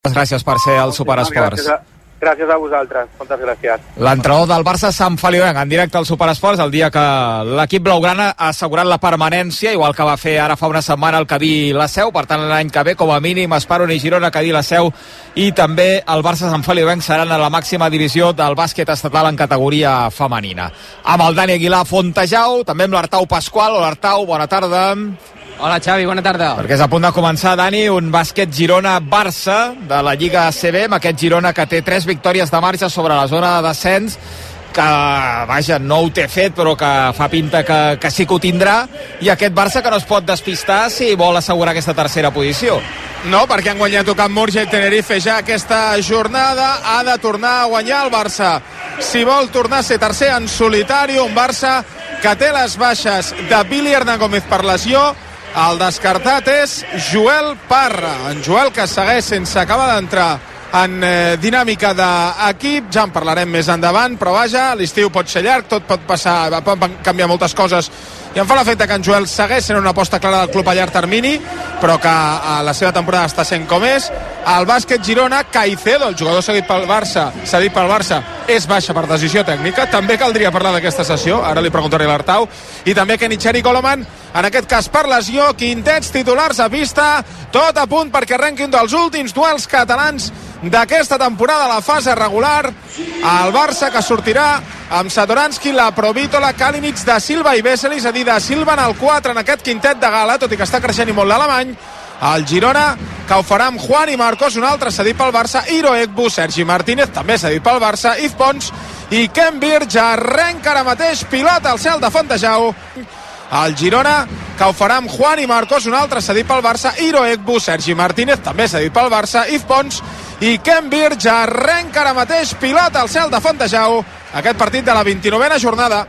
gràcies per ser al Superesports. Gràcies a vosaltres, moltes gràcies. L'entrenador del Barça, Sant Feliuenc, en directe al Superesports, el dia que l'equip blaugrana ha assegurat la permanència, igual que va fer ara fa una setmana el Cadí la Seu. Per tant, l'any que ve, com a mínim, Esparron i Girona, Cadí la Seu i també el Barça Sant Feliuenc seran a la màxima divisió del bàsquet estatal en categoria femenina. Amb el Dani Aguilar Fontejau, també amb l'Artau Pasqual. Hola, Artau, bona tarda. Hola, Xavi, bona tarda. Perquè és a punt de començar, Dani, un bàsquet Girona-Barça de la Lliga ACB, amb aquest Girona que té 3 victòries de marge sobre la zona de descens, que, vaja, no ho té fet, però que fa pinta que sí que ho tindrà, i aquest Barça que no es pot despistar si vol assegurar aquesta tercera posició. No, perquè han guanyat Camp Murcia i Tenerife ja aquesta jornada. Ha de tornar a guanyar el Barça si vol tornar a ser tercer en solitari. Un Barça que té les baixes de Billy Hernán Gómez per lesió. El descartat és Joel Parra. En Joel, que segueix sense acabar d'entrar en dinàmica d'equip. Ja en parlarem més endavant, però vaja, l'estiu pot ser llarg, tot pot passar, pot canviar moltes coses, i em fa l'efecte que en Joel segueix sent una aposta clara del club a llarg termini, però que la seva temporada està sent com és. El bàsquet Girona, Caicedo, el jugador cedit pel Barça, és baixa per decisió tècnica. També caldria parlar d'aquesta sessió, ara li preguntaré a l'Artau. I també Kenicheri Koloman, en aquest cas per lesió. Quintets titulars a pista, tot a punt perquè arrenqui un dels últims duels catalans d'aquesta temporada a la fase regular. El Barça que sortirà amb Satoranski, la Provítola, Kalinic, Da Silva i Vesely, és a dir, Da Silva en el 4 en aquest quintet de gala, tot i que està creixent i molt l'alemany. El Girona, que ho farà amb Juan i Marcos, un altre cedit pel Barça, Hiro Egbu, Sergi Martínez, també cedit pel Barça, Yves Pons i Ken Birch. Arrenca ara mateix, pilota al cel de Fontejau. El Girona, que ho farà amb Juan i Marcos, un altre cedit pel Barça, Hiro Egbu, Sergi Martínez, també cedit pel Barça, Yves Pons i Ken Birch. Arrenca ara mateix, pilota al cel de Fontejau, aquest partit de la 29a jornada,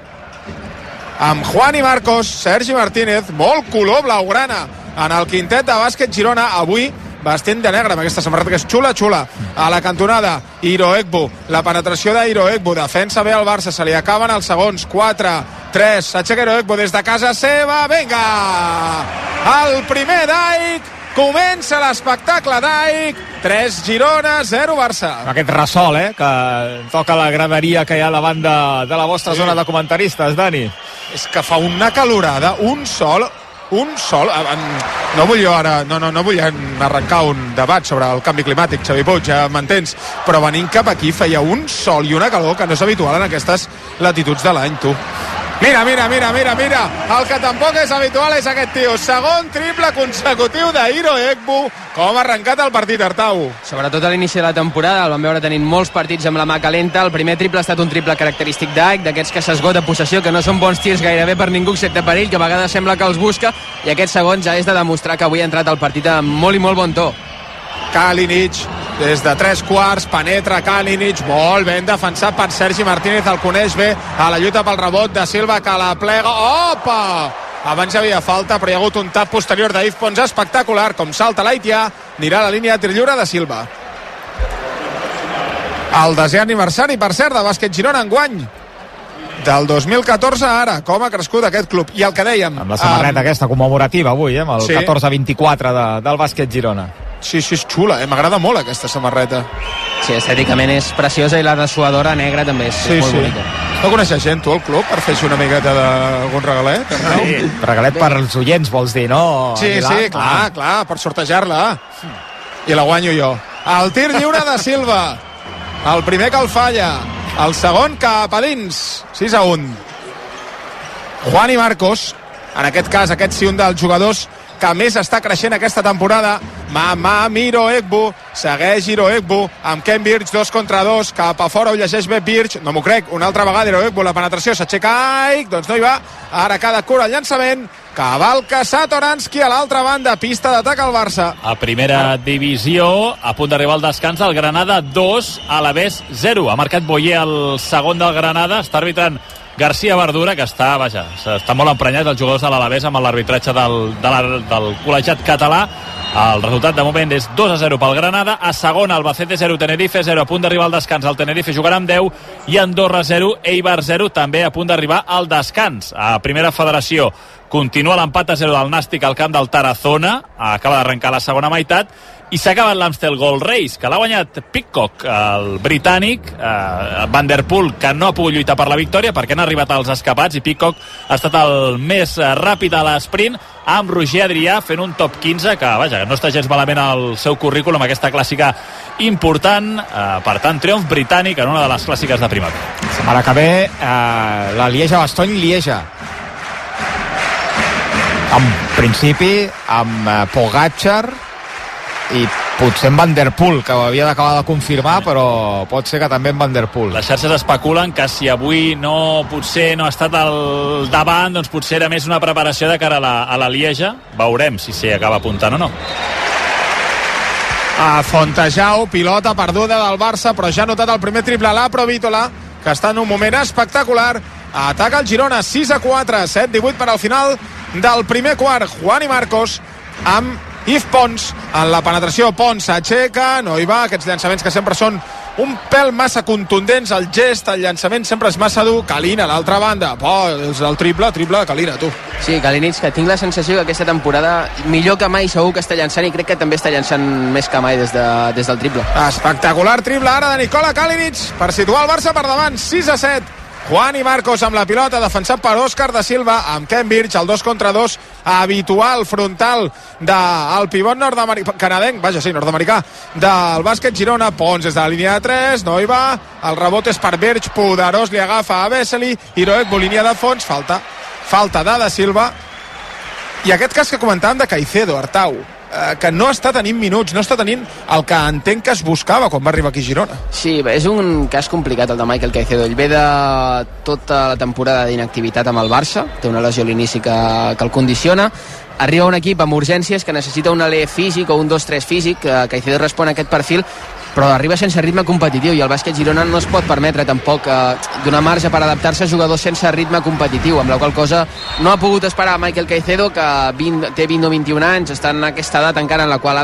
amb Juan i Marcos, Sergi Martínez, molt color blaugrana en el quintet de bàsquet Girona, avui vestit de negre amb aquesta samarreta que és xula. A la cantonada, Hiro Egbu, la penetració d'Hiro Egbu, defensa bé el Barça, se li acaben els segons, 4, 3, s'aixeca Hiro Egbu des de casa seva, vinga! El primer d'Aic, comença l'espectacle d'Aic, 3 Girona, 0 Barça. Aquest ressol, que toca la graderia que hi ha davant de la vostra zona de comentaristes, Dani. És que fa una calorada, un sol. No vull jo ara, no vull arrencar un debat sobre el canvi climàtic, Xavi Puig, ja m'entens, però venint cap aquí feia un sol i una calor que no és habitual en aquestes latituds de l'any, tu. Mira, el que tampoc és habitual és aquest tio, segon triple consecutiu d'Hiro Egbu. Com ha arrencat el partit, Artau? Sobretot a l'inici de la temporada el vam veure tenint molts partits amb la mà calenta. El primer triple ha estat un triple característic d'Aic, d'aquests que s'esgota possessió, que no són bons tirs gairebé per ningú excepte per ell, que a vegades sembla que els busca, i aquest segon ja és de demostrar que avui ha entrat al partit amb molt i molt bon to. Kalinic, des de 3 quarts, penetra Kalinic, molt ben defensat per Sergi Martínez, el coneix bé a la lluita pel rebot, de Silva que la plega, opa! Abans hi havia falta, però hi ha hagut un tap posterior d'Yves Pons espectacular, com salta l'Haitià, anirà a la línia de tir lliure de Silva. El desè aniversari, per cert, de bàsquet Girona enguany, del 2014 ara, com ha crescut aquest club. I el que dèiem... Amb la samarreta aquesta commemorativa avui, amb el 14-24 del bàsquet Girona. Sí, és xula, m'agrada molt aquesta samarreta. Sí, estèticament és preciosa, i la dessuadora negra també és molt bonica. No coneixes gent, tu, al club, per fer-se una miqueta d'algun regalet? Sí, regalet per als oients, vols dir, no? Sí, clar, per sortejar-la. I la guanyo jo. El tir lliure de Silva. El primer que el falla. El segon cap a dins. 6-1. Juan i Marcos, en aquest cas, aquest sí, un dels jugadors que més està creixent aquesta temporada. Hiro Egbu, segueix Hiro Egbu amb Ken Birch, 2 contra 2, cap a fora, ho llegeix bé Birch, no m'ho crec, una altra vegada Hiro Egbu, la penetració, s'aixeca Aic, doncs no hi va, ara cada cura el llançament, cavalca Satoranski a l'altra banda, pista d'atac al Barça. A primera divisió, a punt d'arribar al descans, el Granada 2, Alavés 0, ha marcat Boyer el segon del Granada, està arbitrant García Verdura, que està molt emprenyat els jugadors de l'Alavés amb l'arbitratge del col·legiat català. El resultat de moment és 2-0 pel Granada. A segona, Albacete 0, Tenerife 0, a punt d'arribar al descans. El Tenerife jugarà amb 10 i Andorra 0, Eibar 0, també a punt d'arribar al descans. A primera federació continua l'empat a 0 del Nàstic al camp del Tarazona, acaba d'arrencar la segona meitat, i s'ha acabat l'Amstel Gold Race, que l'ha guanyat Pidcock, el britànic, Van der Poel, que no ha pogut lluitar per la victòria perquè han arribat als escapats, i Pidcock ha estat el més ràpid a l'esprint, amb Roger Adrià fent un top 15, que vaja, no està gens malament el seu currículum, aquesta clàssica important. Per tant, triomf britànic en una de les clàssiques de primavera. Setmana que ve, la Lieja-Bastogne-Lieja. En principi, amb Pogačar i potser en Van der Poel, que ho havia d'acabar de confirmar, però pot ser que també en Van der Poel. Les xarxes especulen que si avui potser no ha estat al davant, doncs potser era més una preparació de cara a la Lieja. Veurem si s'hi acaba apuntant o no. A Fontejau, pilota perduda del Barça, però ja ha notat el primer triple la Provítola, que està en un moment espectacular. Ataca el Girona, 6-4, 7-18 per al final del primer quart. Juan i Marcos amb Yves Pons en la penetració. Pons s'aixeca, no hi va, aquests llançaments que sempre són un pèl massa contundents, el gest, el llançament sempre és massa dur. Kalina a l'altra banda, és el triple de Kalina, tu. Sí, Kalinic, que tinc la sensació que aquesta temporada millor que mai segur que està llançant, i crec que també està llançant més que mai des del triple. Espectacular triple ara de Nikola Kalinic per situar el Barça per davant, 6-7. Juan i Marcos amb la pilota, defensat per Òscar da Silva, amb Cambridge, el 2 contra 2 habitual, frontal del pivot nord-americà del bàsquet Girona. Pons des de la línia de 3, no hi va, el rebot és per Berge, poderós, li agafa a Vesely, Iroekbu, línia de fons, falta de da Silva, i aquest cas que comentàvem de Caicedo, Artau, que no està tenint minuts, no està tenint el que entenc que es buscava quan va arribar aquí a Girona. Sí, és un cas complicat el de Michael Caicedo. Ell ve de tota la temporada d'inactivitat amb el Barça, té una lesió a l'inici que el condiciona, arriba un equip amb urgències que necessita un alè físic o un 2-3 físic. Caicedo respon a aquest perfil, però arriba sense ritme competitiu, i el bàsquet Girona no es pot permetre tampoc donar marge per adaptar-se a jugadors sense ritme competitiu, amb la qual cosa no ha pogut esperar Michael Caicedo, que té 20 o 21 anys, està en aquesta edat encara en la qual ha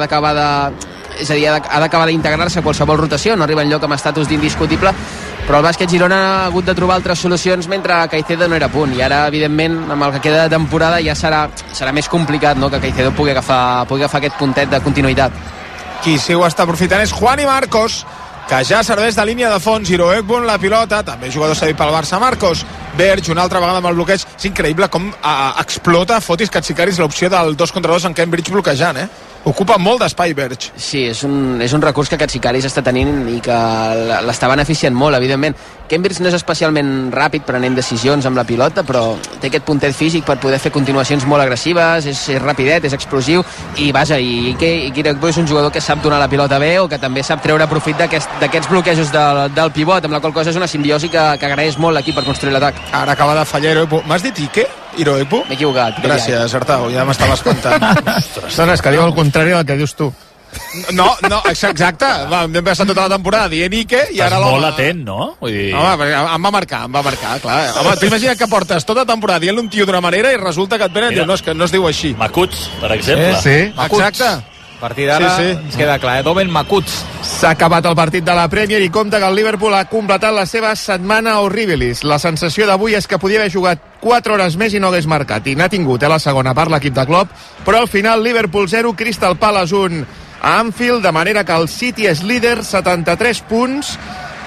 d'acabar d'integrar-se a qualsevol rotació, no arriba enlloc amb estatus d'indiscutible, però el bàsquet Girona ha hagut de trobar altres solucions mentre Caicedo no era a punt, i ara evidentment amb el que queda de temporada ja serà més complicat, no?, que Caicedo pugui agafar aquest puntet de continuïtat. Qui sí ho està aprofitant és Juan i Marcos, que ja serveix de línia de fons. Iroekbu en la pilota, també jugador cedit pel Barça. Marcos, Berge una altra vegada amb el bloqueig. És increïble com explota Fotis Katsikaris l'opció del 2 contra 2 en Cambridge bloquejant, Ocupa molt d'espai Berge. Sí, és un recurs que Katsikaris està tenint i que l'està beneficiant molt, evidentment. Cambridge no és especialment ràpid prenent decisions amb la pilota, però té aquest puntet físic per poder fer continuacions molt agressives, és rapidet, és explosiu, i vaja, i Iroekbu és un jugador que sap donar la pilota bé, o que també sap treure profit d'aquests bloquejos del pivot, amb la qual cosa és una simbiosi que agraeix molt l'equip per construir l'atac. Ara acaba de fallar Iroekbu. M'has dit Iroekbu? M'he equivocat. Gràcies, Artau, ja m'estava espantant. No, és que diu el contrari del que dius tu. No, exacte. M'he passat tota la temporada dient Ike i ara l'home... Estàs molt atent, no? Vull dir... Home, em va marcar, clar. Home, tu imagina que portes tota la temporada dient un tio d'una manera i resulta que et venen i diuen, no, és que no es diu així. Makuts, per exemple. Sí. Exacte. A partir d'ara ens queda clar, Domen Makuts. S'ha acabat el partit de la Premier i compta que el Liverpool ha completat la seva setmana horribilis. La sensació d'avui és que podia haver jugat 4 hores més i no hagués marcat, i n'ha tingut la segona part l'equip de Klopp, però al final Liverpool 0, Crystal Palace 1 a Anfield, de manera que el City és líder, 73 punts,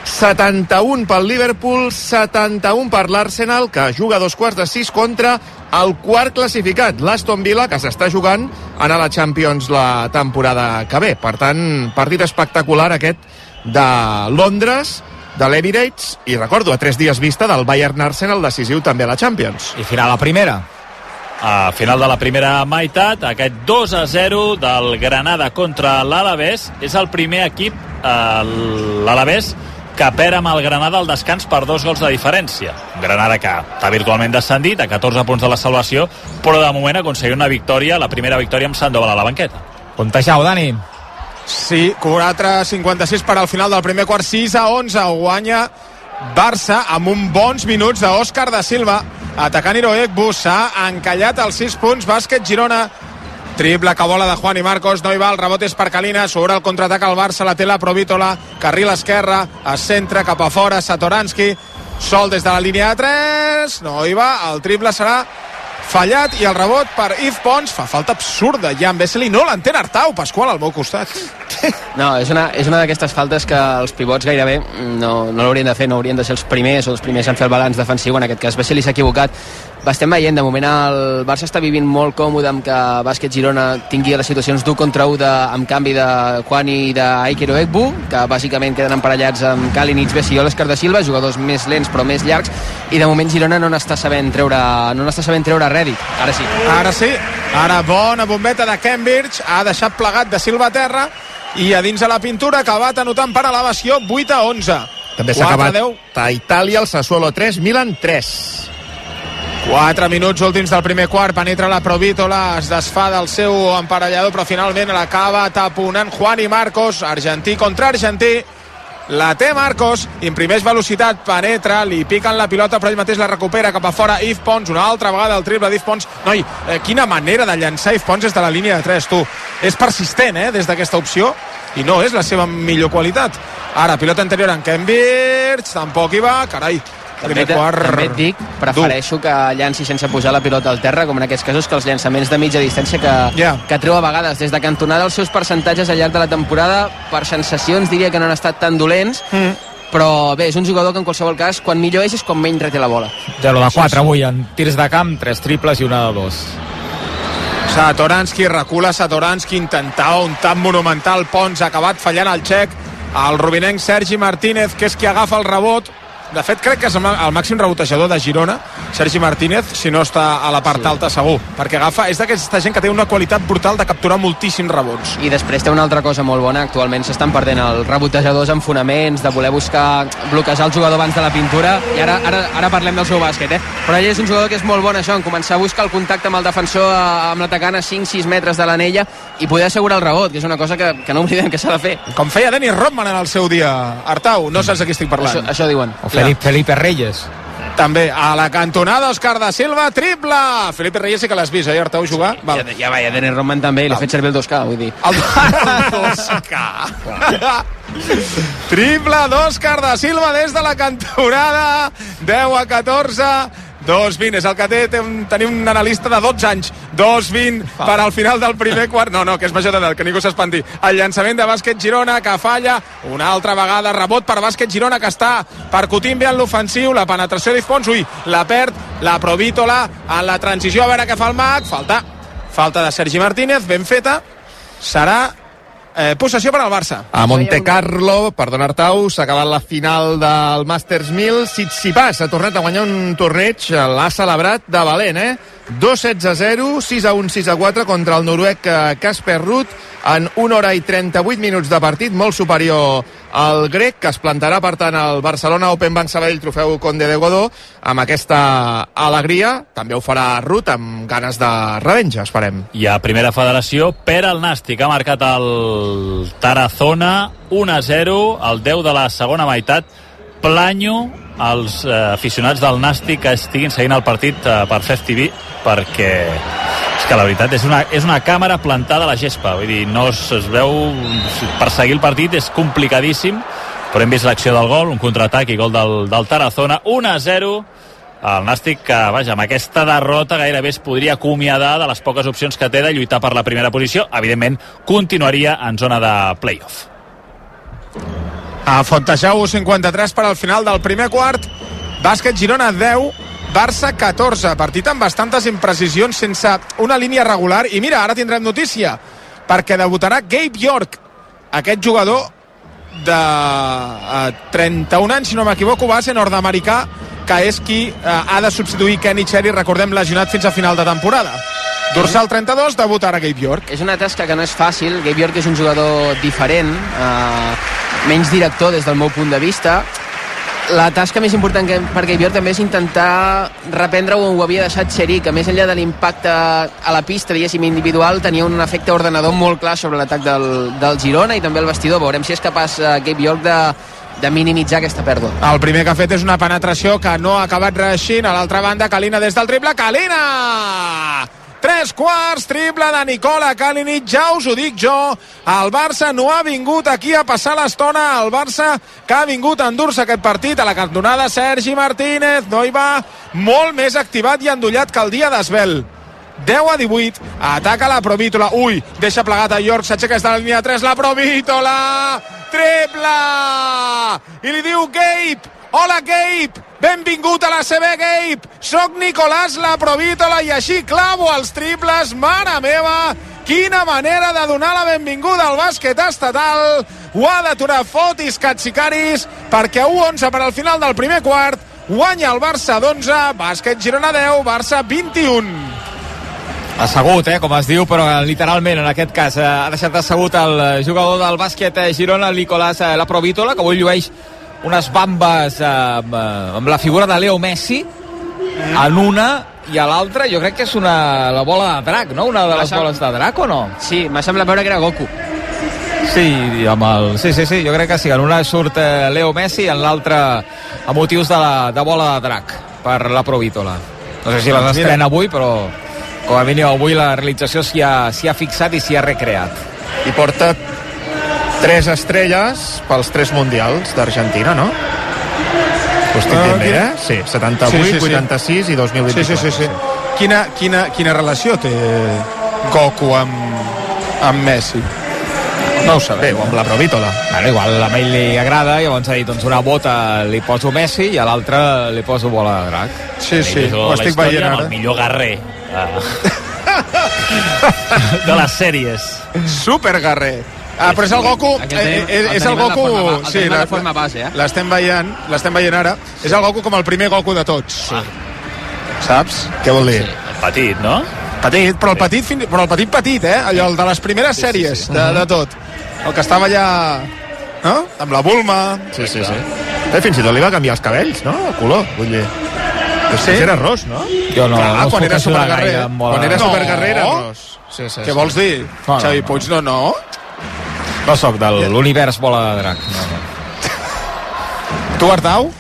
71 pel Liverpool, 71 per l'Arsenal, que juga a 5:15 contra el quart classificat, l'Aston Villa, que s'està jugant anar a la Champions la temporada que ve. Per tant, partit espectacular aquest de Londres, de l'Emirates, i recordo, a 3 dies vista del Bayern-Arsenal, decisiu també a la Champions. I final la primera. A final de la primera meitat, aquest 2-0 del Granada contra l'Alavés. És el primer equip, l'Alavés, que perd amb el Granada al descans per 2 gols de diferència. Granada que està virtualment descendit, a 14 punts de la salvació, però de moment aconseguir una victòria, la primera victòria amb Sandoval a la banqueta. Contejau, Dani. Sí, 4:56 per al final del primer quart, 6-11, guanya Barça amb uns bons minuts d'Òscar da Silva, atacant Iroekbu, s'ha encallat als 6 punts, bàsquet Girona, triple que vola de Juan i Marcos, no hi va, el rebot és per Kalina, sobre el contraatac al Barça, la té la Provítola, carril esquerra, es centra cap a fora, Satoranski, sol des de la línia de 3, no hi va, el triple serà fallat, i el rebot per Yves Pons. Fa falta absurda, Jan Vesely no l'entén Artau, Pasqual, al meu costat. No, és una d'aquestes faltes que els pivots gairebé no l'haurien de fer, no haurien de ser els primers en fer el balanç defensiu. En aquest cas Vesely s'ha equivocat. Estem veient, de moment el Barça està vivint molt còmode amb que Bàsquet Girona tingui les situacions d'1 contra 1 amb canvi de Juan i d'Aiker Oegbu, que bàsicament queden emparellats amb Kalinic, Bessi i Óscar da Silva, jugadors més lents però més llargs, i de moment Girona no n'està sabent treure rèdit. Ara sí, ara bona bombeta de Cambridge, ha deixat plegat de Silva a terra, i a dins de la pintura, acabat anotant per elevació 8-11. També s'ha acabat a Itàlia, el Sassuolo 3, Milan 3. 4 minuts últims del primer quart, penetra la Provítola, es desfà del seu emparellador, però finalment l'acaba taponant Juan i Marcos, argentí contra argentí. La té Marcos, imprimeix velocitat, penetra, li piquen la pilota, però ell mateix la recupera cap a fora. Yves Pons, una altra vegada el triple d'Yves Pons. Noi, quina manera de llançar Yves Pons des de la línia de 3, tu. És persistent, des d'aquesta opció, i no és la seva millor qualitat. Ara, pilota anterior en Cambridge, tampoc hi va, carai. També et dic, prefereixo que llanci sense pujar la pilota al terra, com en aquests casos, que els llançaments de mitja distància que treu a vegades des de cantonada. Els seus percentatges al llarg de la temporada, per sensacions diria que no han estat tan dolents, però bé, és un jugador que en qualsevol cas, quan millor és quan menys reté la bola. 0 de 4 avui en tirs de camp, 3 triples i una de 2. Satoranski, recula Satoranski, intentava un tap monumental, Pons ha acabat fallant el xec, el rubinenc Sergi Martínez, que és qui agafa el rebot. De fet, crec que és el màxim rebotejador de Girona, Sergi Martínez, si no està a la part alta segur, perquè és d'aquesta gent que té una qualitat brutal de capturar moltíssims rebots. I després té una altra cosa molt bona, actualment s'estan perdent els rebotejadors en fonaments, de voler buscar bloquejar el jugador abans de la pintura, i ara parlem del seu bàsquet, però ell és un jugador que és molt bon això, en començar a buscar el contacte amb el defensor, amb l'atacant a 5-6 metres de l'anella, i poder assegurar el rebot, que és una cosa que no oblidem que s'ha de fer. Com feia Dennis Rodman en el seu dia, Artau, no saps de qui estic parlant. Això diuen. Felipe Reyes. També a la cantonada, Òscar da Silva, triple! Felipe Reyes sí que l'has vist, Artau, jugar? Ja va, Dennis Rodman també, i l'ha fet servir el 2K, vull dir. El 2K! Triple d'Òscar da Silva des de la cantonada, 10-14, 2-20, és el que tenim un analista de 12 anys, 2-20 per al final del primer quart, no, que és major d'edat, que ningú s'espanti. El llançament de Bàsquet Girona, que falla, una altra vegada, rebot per Bàsquet Girona, que està percutint bé en l'ofensiu, la penetració d'Yves Pons, la perd, la Provítola, en la transició, a veure què fa el Mac, falta de Sergi Martínez, ben feta, serà possessió per al Barça. A Monte Carlo, perdona Artau, s'ha acabat la final del Masters 1000. Tsitsipas ha tornat a guanyar un torneig, l'ha celebrat de valent, 2-16-0, 6-1, 6-4 contra el noruec Casper Ruud en 1 hora i 38 minuts de partit, molt superior al grec, que es plantarà per tant al Barcelona Open Bank Sabadell Trofeu Conde de Godó amb aquesta alegria. També ho farà Ruud amb ganes de revenja, esperem. I a primera federació, Pere el Nàstic ha marcat el Tarazona 1-0 al 10 de la segona meitat. Planyo als aficionats del Nàstic que estiguin seguint el partit per FEF TV, perquè és que la veritat és una càmera plantada a la gespa, vull dir, no es veu, per seguir el partit és complicadíssim, però hem vist l'acció del gol, un contraatac i gol del Tarazona, 1-0. El Nàstic, que vaja, amb aquesta derrota gairebé es podria acomiadar de les poques opcions que té de lluitar per la primera posició. Evidentment continuaria en zona de play-off. A Fontejau, 53 per al final del primer quart. Bàsquet Girona 10, Barça 14. Partit amb bastantes imprecisions, sense una línia regular. I mira, ara tindrem notícia, perquè debutarà Gabe York, aquest jugador de 31 anys, si no m'equivoco, base nord-americà, que és qui ha de substituir Kenny Cherry, recordem, lesionat fins a final de temporada. Dorsal 32, debutarà Gabe York. És una tasca que no és fàcil. Gabe York és un jugador diferent, menys director des del meu punt de vista. La tasca més important per Gabe York també és intentar reprendre on ho havia deixat Cherry, que més enllà de l'impacte a la pista, diguéssim, individual, tenia un efecte ordenador molt clar sobre l'atac del Girona i també el vestidor. Veurem si és capaç Gabe York de minimitzar aquesta pèrdua. El primer que ha fet és una penetració que no ha acabat reeixint. A l'altra banda, Kalina des del triple. Kalina! 3 quarts, triple de Nikola Kalinic, ja us ho dic jo, el Barça no ha vingut aquí a passar l'estona, el Barça que ha vingut a endur-se aquest partit. A la cantonada Sergi Martínez, no hi va, molt més activat i endollat que el dia d'Esbel. 10-18, ataca la Provítola, deixa plegat a York, s'aixeca des de la línia 3, la Provítola, triple, i li diu Gabe, hola Gabe, benvingut a la CB Gabe, soc Nicolás la Provítola i així clavo els triples, mare meva, quina manera de donar la benvinguda al bàsquet estatal, ho ha d'aturar Fotis Katsikaris, perquè a 1-11 per al final del primer quart, guanya el Barça d'11, bàsquet Girona 10, Barça 21. Assegut, com es diu, però literalment en aquest cas ha deixat assegut el jugador del bàsquet Girona, Nicolás la Provítola, que avui llueix unes bambes amb la figura de Leo Messi en una i a l'altra. Jo crec que és la bola de drac, no? Una de les boles de drac, o no? Sí, m'ha semblat veure que era Goku. Sí, sí, jo crec que sí. En una surt Leo Messi i en l'altra a motius de bola de drac per la Provítola. No sé si les estrena avui, però com a mínim avui la realització s'hi ha fixat i s'hi ha recreat. I porta 3 estrelles pels 3 mundials d'Argentina, no? Ho estic dient bé, Sí, 78, 86 i 2024. Sí. Quina relació té Goku amb Messi? No ho sabem. Bé, o amb la Provítola. Bueno, igual a ell li agrada, llavors ha dit, doncs una bota li poso Messi i a l'altra li poso bola de drac. Sí, ho estic veient ara. El millor guerrer de les sèries. Super guerrer. Però és el Goku, és el Goku, sí, l'estem veient ara, és el Goku com el primer Goku de tots. Saps? Què vol dir? Petit, no? Petit, però el petit, allò de les primeres sèries de tot. El que estava allà, no? Amb la Bulma. Sí. Fins i tot li va canviar els cabells, no? El color, vull dir. Sí? Era ros, no? Jo no. Quan era superguerrer. Quan era superguerrer era ros. Sí. Què vols dir? Xavi Puig, no? No soc de l'univers bola de drac. No. Tu, Artau?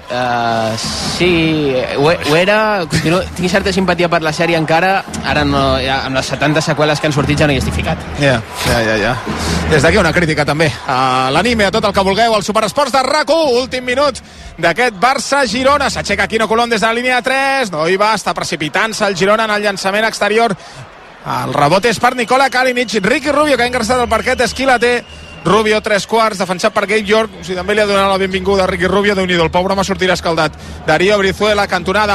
Sí, ho era. Tinc certa simpatia per la sèrie encara. Ara no, amb les 70 seqüeles que han sortit ja no hi estic ficat. Ja. Des d'aquí una crítica també a l'anime, a tot el que vulgueu, al Superesports de RAC1. Últim minut d'aquest Barça-Girona. S'aixeca Quino Colom des de la línia 3, no hi va, està precipitant-se el Girona en el llançament exterior. El rebot és per Nikola Kalinic. Ricky Rubio, que ha ingressat al parquet, és qui la té. Rubio, 3 quarts, defensat per Gabe York. O sigui, també li ha donat la benvinguda a Ricky Rubio. Déu-n'hi-do, el pobre home sortirà escaldat. Darío Brizuela, cantonada,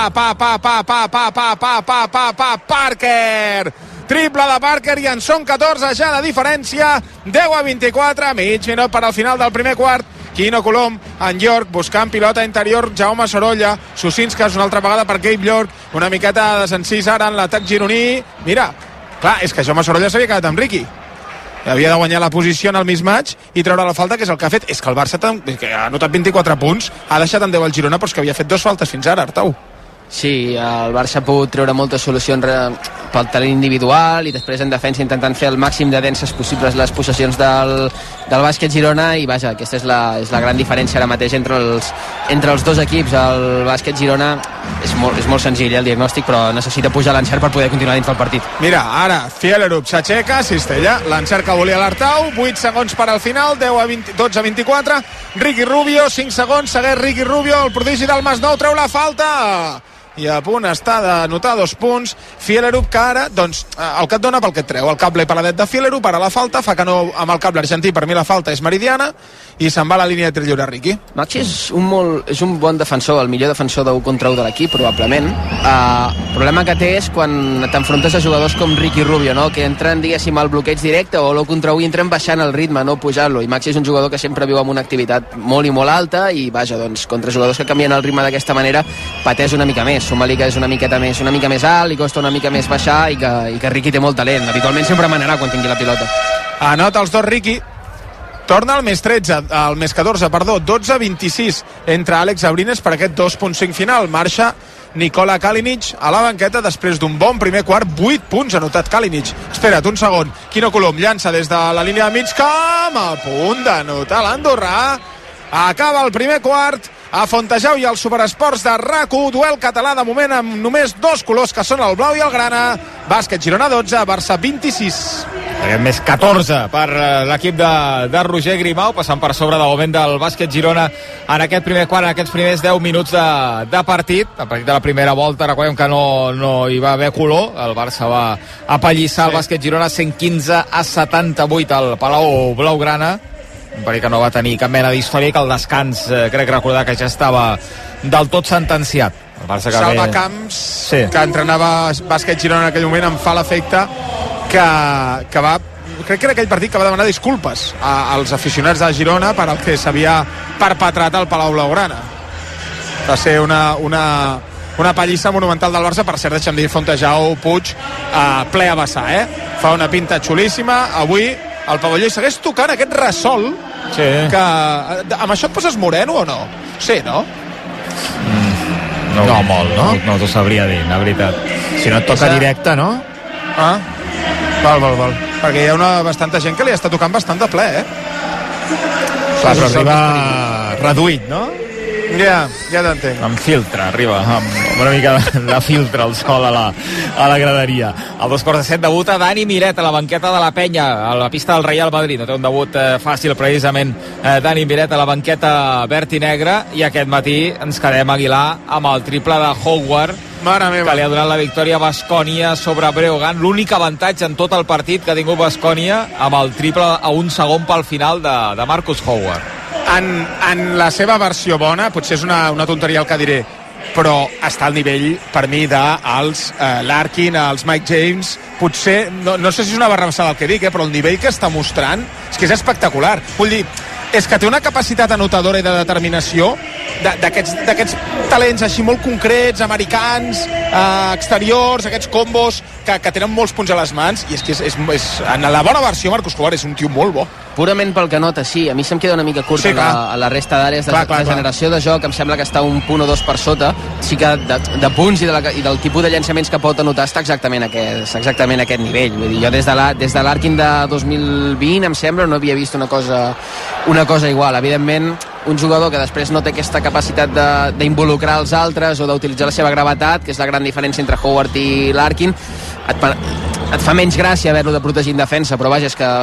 Parker! Triple de Parker i en són 14 ja de diferència. 10-24, mig minut per al final del primer quart. Quino Colom, en York, buscant pilota interior, Jaume Sorolla, Susinskas una altra vegada per Gabe York, una miqueta de desencís ara en l'atac gironí. Mira, clar, és que Jaume Sorolla s'havia quedat amb Ricky. Havia de guanyar la posició en el mismatch i treure la falta, que és el que ha fet. És que el Barça que ha anotat 24 punts, ha deixat en 10 el Girona, però és que havia fet 2 faltes fins ara, Artau. Sí, el Barça ha pogut treure moltes solucions pel talent individual i després en defensa intentant fer el màxim de denses possibles les possessions del bàsquet Girona, i vaja, aquesta és la gran diferència ara mateix entre els dos equips. El bàsquet Girona és molt senzill, el diagnòstic, però necessita pujar l'encert per poder continuar dins del partit. Mira, ara Fielerup s'aixeca, Cistella, l'encert que volia l'Artau, 8 segons per al final, 12-24, Ricky Rubio, 5 segons, segueix Ricky Rubio, el prodigi del Masnou treu la falta i a punt està d'anotar 2 punts. Fielerup, que ara, doncs, el que et dona pel que et treu, el cable paladet de Fielerup, ara la falta, fa que no amb el cable argentí, per mi la falta és meridiana, i se'n va a la línia de tir lliure, Riqui. Maxi és un bon defensor, el millor defensor d'1 contra 1 de l'equip, probablement. El problema que té és quan t'enfrontes a jugadors com Ricky Rubio, no? Que entren, diguéssim, al bloqueig directe o l'1 contra 1 i entren baixant el ritme, no pujant-lo, i Maxi és un jugador que sempre viu amb una activitat molt i molt alta, i vaja, doncs, contra jugadors que canvien el ritme d'aquesta manera pateix una mica més. Suma-li que és una mica més alt, li costa una mica més baixar, i que Ricky té molt talent, habitualment sempre manarà quan tingui la pilota. Anota els dos Ricky, torna al més 13, al més 14, perdó, 12-26 entre Àlex Abrines per aquest 2.5 final. Marxa Nikola Kalinic a la banqueta després d'un bon primer quart, 8 punts anotat Kalinic. Espera't un segon, Quino Colom llança des de la línia de mig camp, a punt d'anotar l'andorrà. Acaba el primer quart a Fontejau i als Superesports de RAC1. Duel català de moment amb només 2 colors, que són el blau i el grana. Bàsquet Girona 12, Barça 26. Més 14 per l'equip de Roger Grimau, passant per sobre de moment del Bàsquet Girona en aquest primer quart, en aquests primers 10 minuts de partit. El partit de la primera volta, recordem que no hi va haver color, el Barça va apallissar el Bàsquet Girona 115-78 al Palau Blaugrana, un partit que no va tenir cap mena d'història i que el descans crec recordar que ja estava del tot sentenciat. El Barça que Salva Camps, que entrenava Bàsquet Girona en aquell moment, em fa l'efecte que va, crec que era aquell partit que va demanar disculpes als aficionats de Girona per el que s'havia perpetrat al Palau Blaugrana. Va ser una pallissa monumental del Barça. Per cert, deixa'm dir, Fontejau Puig ple a vessar, fa una pinta xulíssima. Avui el pavelló segueix tocant aquest ressol, que amb això et poses moreno o no? Sí, no? No molt, no? No t'ho sabria dir, la veritat. Si no et toca directe, no? Val. Perquè hi ha bastanta gent que li està tocant bastant de ple, Clar, però arriba reduït, no? Ja t'entenc. Amb filtre, arriba amb una mica de filtre el sol a la graderia. Al 2:15 debuta Dani Miret a la banqueta de la Penya, a la pista del Real Madrid. No té un debut fàcil, precisament, Dani Miret a la banqueta verd i negra, i aquest matí ens quedem, Aguilar, amb el triple de Howard, que li ha donat la victòria a Baskonia sobre Breogán. L'únic avantatge en tot el partit que ha tingut Baskonia, amb el triple a un segon pel final de Marcus Howard. En la seva versió bona, potser és una tonteria el que diré, però està al nivell, per mi, dels Larkin, els Mike James. Potser, no sé si és una barrabassada el que dic, però el nivell que està mostrant és que és espectacular. Vull dir, és que té una capacitat anotadora i de determinació d'aquests talents així molt concrets, americans, exteriors, aquests combos que tenen molts punts a les mans, i és que en la bona versió Marcus Howard és un tio molt bo. Purament pel que nota, sí. A mi se'm queda una mica curt a la resta d'àrees de generació de joc. Em sembla que està un punt o dos per sota. Sí que de punts i del tipus de llançaments que pot anotar està exactament a aquest nivell. Vull dir, jo des de l'Arkin de 2020, em sembla, no havia vist una cosa igual. Evidentment, un jugador que després no té aquesta capacitat d'involucrar els altres o d'utilitzar la seva gravetat, que és la gran diferència entre Howard i l'Arkin, et fa menys gràcia haver-lo de protegir en defensa, però vaja, és que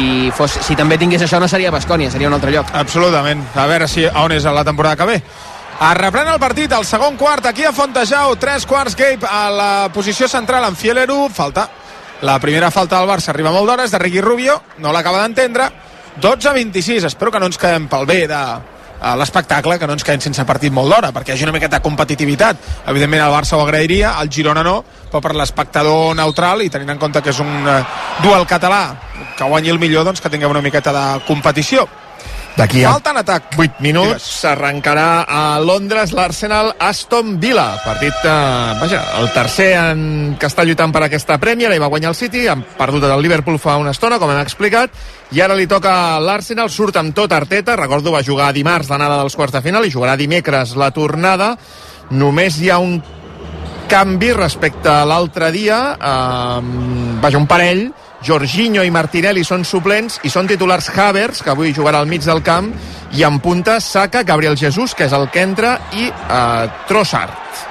si també tingués això no seria Baskonia, seria un altre lloc. Absolutament. A veure on és la temporada que ve. Reprèn el partit, el segon quart, aquí a Fontejau, 3 quarts, Gabe a la posició central amb Fieleru, falta. La primera falta del Barça arriba molt d'hora, és de Ricky Rubio, no l'acaba d'entendre. 12-26, espero que no ens quedem pel bé de l'espectacle, que no ens quedem sense partit molt d'hora, perquè hi hagi una miqueta de competitivitat. Evidentment el Barça ho agrairia, el Girona no, però per l'espectador neutral, i tenint en compte que és un duel català, que guanyi el millor, doncs que tinguem una miqueta de competició. D'aquí a falta en atac 8 minuts s'arrencarà a Londres l'Arsenal Aston Villa, partit el tercer que està lluitant per aquesta Premier. Hi va guanyar el City, han perdut el Liverpool fa una estona, com hem explicat, i ara li toca a l'Arsenal. Surt amb tot Arteta, recordo va jugar dimarts l'anada dels quarts de final i jugarà dimecres la tornada. Només hi ha un canvi respecte a l'altre dia, un parell. Jorginho i Martinelli són suplents i són titulars Havertz, que avui jugarà al mig del camp, i en punta Saka, Gabriel Jesus, que és el que entra, i Trossard.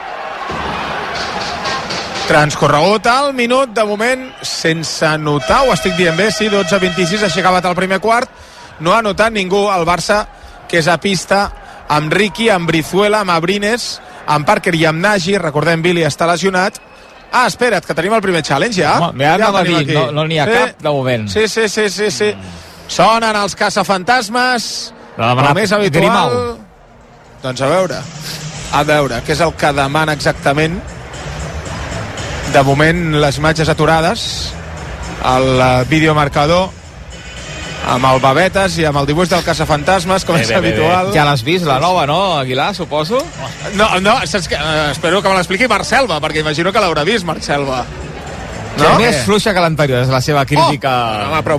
Transcorregut al minut, de moment sense notar, ho estic dient bé, sí, 12-26, així acabat el primer quart, no ha notat ningú al Barça, que és a pista amb Riqui, amb Brizuela, amb Abrines, amb Parker i amb Nagy. Recordem, Billy està lesionat. Espera't, que tenim el primer challenge ja. No n'hi ha cap de moment. Sí. Sonen els caçafantasmes, el més habitual. Grimau. Doncs a veure què és el que demana exactament. De moment les imatges aturades, el videomarcador amb el Babetes i amb el dibuix del caçafantasmes, com és habitual. Ja l'has vist, la nova, no, Aguilar, suposo? No, saps que, espero que me l'expliqui Marc Selva, perquè imagino que l'haurà vist Marc Selva. No? Més fluixa que l'anterior, és la seva crítica. Però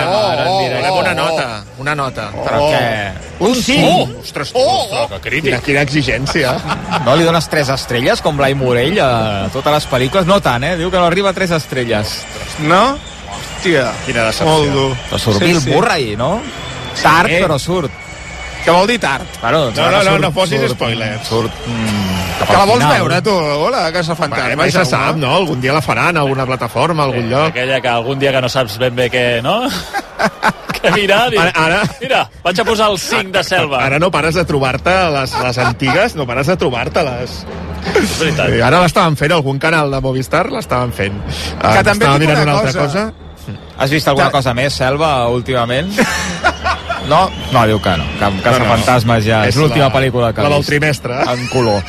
volem una nota. Però què? Un 5. Ostres, que crític. Quina exigència. No li dones 3 estrelles, com Blai Morell, a totes les pel·lícules? No tant, Diu que no arriba a 3 estrelles. No? Hòstia, quina decepció. Molt dur. Però surt Bill Murray, no? Tard, però surt. Que vol dir tard. Bueno, no posis spoilers. Que la vols veure, tu? Hola, Casa Fantasma. Mai se sap, no? Algun dia la faran a alguna plataforma, a algun lloc. Aquella que algun dia que no saps ben bé què, no? Que mira, mira, vaig a posar el 5 de Selva. Ara no pares de trobar-te les antigues, no pares de trobar-te-les. És veritat. Ara l'estaven fent, algun canal de Movistar l'estaven fent. Que també estava dic mirant una altra cosa. Has vist alguna cosa més, Selva, últimament? No, diu que no. Que Casa Fantasmes ja és l'última pel·lícula que la del vist. trimestre. En color.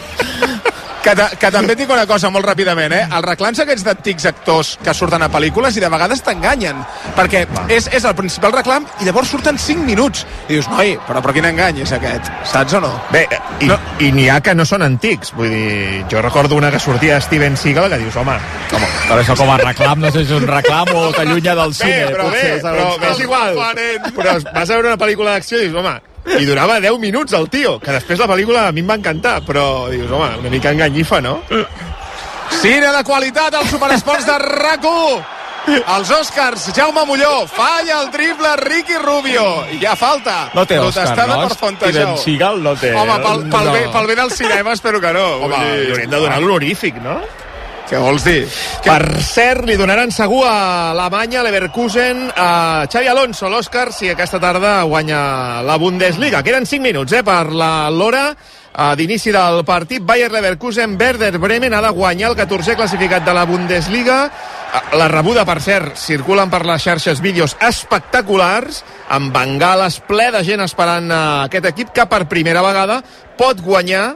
Que també et dic una cosa molt ràpidament, Els reclams aquests d'antics actors que surten a pel·lícules i de vegades t'enganyen, perquè és el principal reclam i llavors surten 5 minuts. I dius, noi, però quin engany és aquest? Saps o no? Bé, i n'hi ha que no són antics. Vull dir, jo recordo una que sortia de Steven Seagal que dius, home, però això com a reclam, no sé si és un reclam o t'allunya del cine. però és igual. Però vas a veure una pel·lícula d'acció i dius, home, i durava 10 minuts el tio, que després la pel·lícula a mi em va encantar, però dius, home, una mica enganyifa, no? Cine de qualitat als Superesports de RAC1. Els Oscars, Jaume Molló, falla el triple Ricky Rubio. I ja falta. No té Òscar, no? Steven Seagal no té. Home, pel bé del cinema espero que no. Home, li hauríem de donar l'honorífic, no? Què vols dir? Per cert, li donaran segur a Alemanya, Leverkusen, a Xavi Alonso, l'Òscar, si aquesta tarda guanya la Bundesliga. Queden 5 minuts per l'hora d'inici del partit. Bayer Leverkusen, Werder Bremen ha de guanyar el 14è classificat de la Bundesliga. La rebuda, per cert, circulen per les xarxes vídeos espectaculars, amb bengales, ple de gent esperant aquest equip que per primera vegada pot guanyar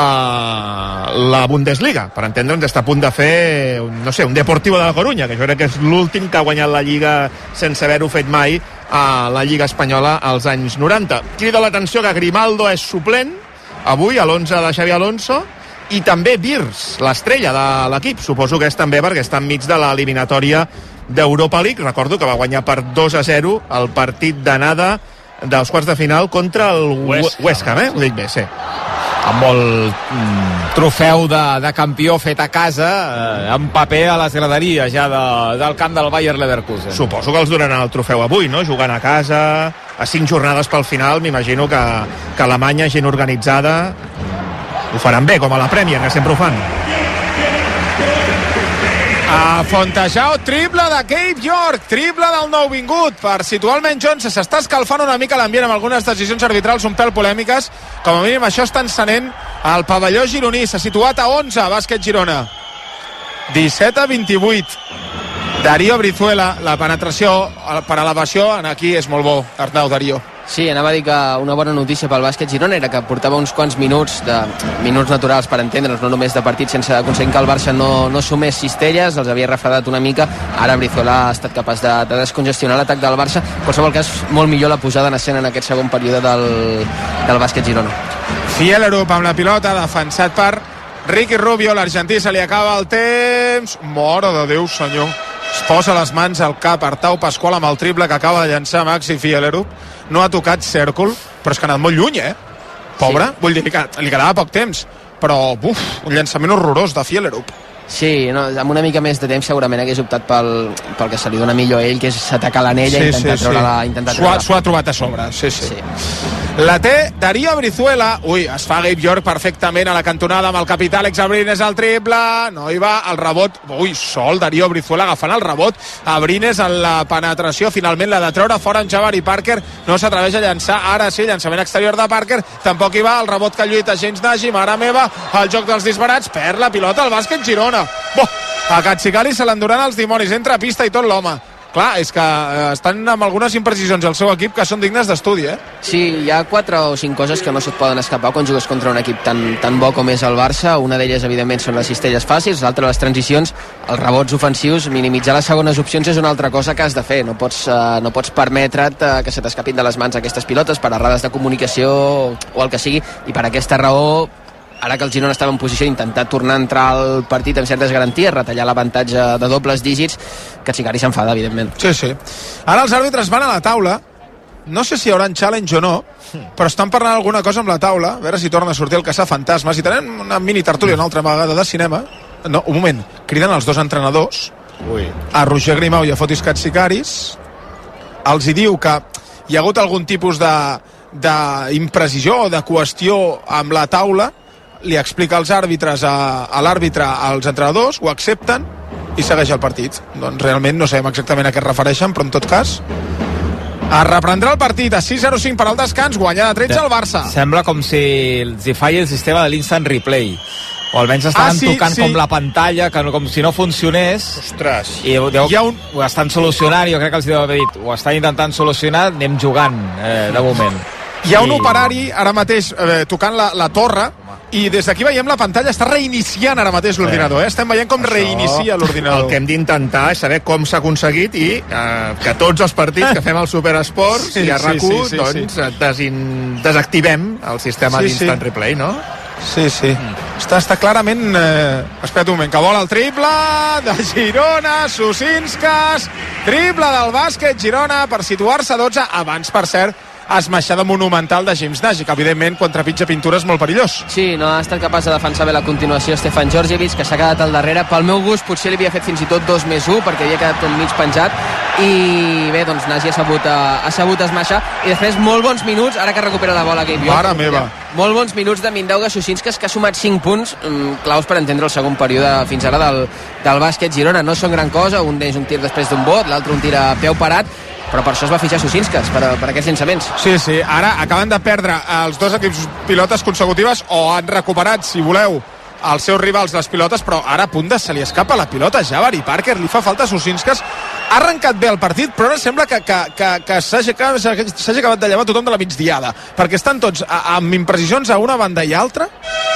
la Bundesliga. Per entendre'ns, està a punt de fer un Deportivo de la Coruña, que jo crec que és l'últim que ha guanyat la Lliga sense haver-ho fet mai a la Lliga Espanyola als anys 90. Crida l'atenció que Grimaldo és suplent avui a l'11 de Xavi Alonso, i també Virs, l'estrella de l'equip. Suposo que és també perquè està enmig de l'eliminatòria d'Europa League. Recordo que va guanyar per 2-0 el partit d'anada dels quarts de final contra el West Ham, ho dic bé, sí. Amb molt trofeu de campió fet a casa, amb paper a les graderies ja del camp del Bayer Leverkusen. Suposo que els donaran el trofeu avui, no? Jugant a casa, a 5 jornades pel final. M'imagino que Alemanya, gent organitzada, ho faran bé, com a la Premier, que sempre ho fan. A Fontejau, triple de Cape York, triple del nouvingut per situar el Ben Johnson. S'està escalfant una mica l'ambient amb algunes decisions arbitrals un pèl polèmiques. Com a mínim això està encenent el pavelló gironí. S'ha situat a 11, bàsquet Girona. 17-28. Darío Brizuela, la penetració per elevació aquí és molt bo. Arnau, Darío. Sí, anava a dir que una bona notícia pel bàsquet Girona era que portava uns quants minuts naturals, per entendre'ns, no només de partit, sense aconseguir que el Barça no sumés cistelles, els havia refredat una mica. Ara Brizuela ha estat capaç de descongestionar l'atac del Barça. En qualsevol cas, molt millor la posada en escena en aquest segon període del bàsquet Girona. Fielerup amb la pilota, defensat per Ricky Rubio, l'argentí, se li acaba el temps. Mare de Déu, senyor. Es posa les mans al cap Artau Pasqual amb el triple que acaba de llançar Maxi Fielerup. No ha tocat cèrcol, però és que ha anat molt lluny, Pobre, sí. Vull dir que li quedava poc temps, però un llançament horrorós de Fielerup. Sí, no, amb una mica més de temps segurament hagués optat pel que se li dona millor a ell, que és atacar l'anella i intentar treure-la. S'ho ha trobat a sobre, sí. La té Darío Brizuela. Es fa Gabe York perfectament a la cantonada amb el capità Alex Abrines al triple. No hi va, el rebot. Sol Darío Brizuela agafant el rebot. Abrines en la penetració. Finalment la de treure fora en Jabari Parker. No s'atreveix a llançar. Ara sí, llançament exterior de Parker. Tampoc hi va, el rebot que lluita James Nagy. Mare meva, el joc dels disbarats. Perd la pilota al bàsquet Girona. A Katzikali se l'enduran els dimonis. Entra a pista i tot l'home. Clar, és que estan amb algunes imprecisions al seu equip que són dignes d'estudi, Sí, hi ha 4 o 5 coses que no se't poden escapar quan jugues contra un equip tan bo com és el Barça. Una d'elles, evidentment, són les cistelles fàcils, l'altra les transicions, els rebots ofensius. Minimitzar les segones opcions és una altra cosa que has de fer. No pots permetre't que se t'escapin de les mans aquestes pilotes per errades de comunicació o el que sigui, i per aquesta raó, ara que el Girona estava en posició d'intentar tornar a entrar al partit amb certes garanties, retallar l'avantatge de dobles dígits, que Katzikali s'enfada, evidentment. Sí. Ara els àrbitres van a la taula. No sé si hi haurà challenge o no, però estan parlant alguna cosa amb la taula, a veure si torna a sortir el caçafantasmes, i tenen una mini tertúlia una altra vegada de cinema. No, un moment, criden els dos entrenadors, a Roger Grimau i a Fotis Katsikaris, els hi diu que hi ha hagut algun tipus d'imprecisió o de qüestió amb la taula, li explica als àrbitres a l'àrbitre, als entrenadors, ho accepten i segueix el partit. Doncs realment no sabem exactament a què es refereixen, però en tot cas es reprendrà el partit a 6-0-5 per al descans, guanyada 13 al Barça. Sembla com si els hi falli el sistema de l'instant replay, o almenys estaven tocant com la pantalla, que com si no funcionés. Ostres. I ho estan solucionant, jo crec que els deu haver dit, ho estan intentant solucionar, anem jugant de moment. Hi ha un operari ara mateix tocant la torre, i des d'aquí veiem la pantalla, està reiniciant ara mateix l'ordinador, estem veient com reinicia l'ordinador. El que hem d'intentar és saber com s'ha aconseguit i que tots els partits que fem al Superesports i a RAC1 doncs desactivem el sistema d'instant replay, no? Sí. Està clarament... espera't un moment, que vol el triple de Girona, Susinskas, triple del bàsquet Girona per situar-se a 12, abans, per cert, esmaixada monumental de James Nagy, que evidentment quan trepitja pintura és molt perillós. Sí, no ha estat capaç de defensar bé la continuació Stefan Djordjevic, que s'ha quedat al darrere. Pel meu gust potser li havia fet fins i tot 2+1, perquè havia quedat tot mig penjat, i bé, doncs Nagy ha sabut esmaixar, i després molt bons minuts, ara que recupera la bola Gabe York. Mare meva. Molt bons minuts de Mindaugas Susinskas, que ha sumat 5 punts claus per entendre el segon període fins ara del bàsquet Girona. No són gran cosa, un és un tir després d'un bot, l'altre un tir a peu parat, però per això es va fitxar Susinskas, per aquests llançaments. Sí, ara acaben de perdre els dos equips pilotes consecutives, o han recuperat, si voleu, els seus rivals les pilotes, però ara a punt se li escapa la pilota a Jabari Parker, li fa falta a Susinskas. Ha arrencat bé el partit, però ara sembla que s'hagi acabat de llevar tothom de la migdiada, perquè estan tots amb imprecisions a una banda i altra.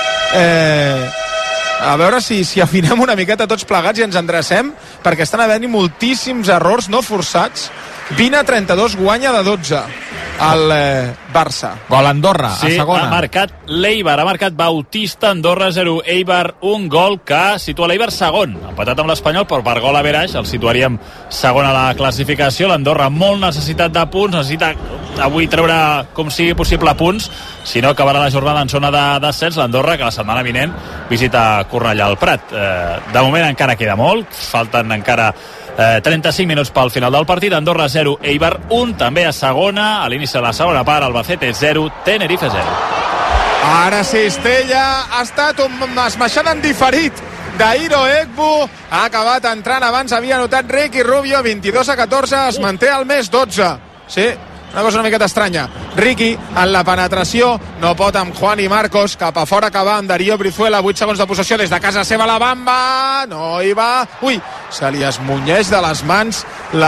A veure si afinem una miqueta tots plegats i ens endrecem, perquè estan havent-hi moltíssims errors no forçats. 20-32, guanya de 12 el Barça. Gol Andorra, a segona. Ha marcat l'Eibar, ha marcat Bautista, Andorra 0, Eibar 1, gol que situa l'Eibar segon, empatat amb l'Espanyol, però per gol a Veraix el situaríem segon a la classificació. L'Andorra molt necessitat de punts, necessita avui treure com sigui possible punts, si no acabarà la jornada en zona de descens. L'Andorra, que la setmana vinent visita Cornellà al Prat. De moment encara queda molt, falten encara 35 minuts pel final del partit. Andorra 0, Eibar 1, també a segona, a l'inici de la segona part, Albacete 0, Tenerife 0. Ara sí, Estella, ha estat una esmaixada en diferit d'Hiro Egbu, ha acabat entrant abans, havia anotat Ricky Rubio, 22-14, es manté al més 12. Sí, una cosa una miqueta estranya. Ricky en la penetració, no pot amb Juan i Marcos, cap a fora que va amb Darío Brizuela, 8 segons de possessió des de casa seva, la Bamba no hi va, se li esmunyeix de les mans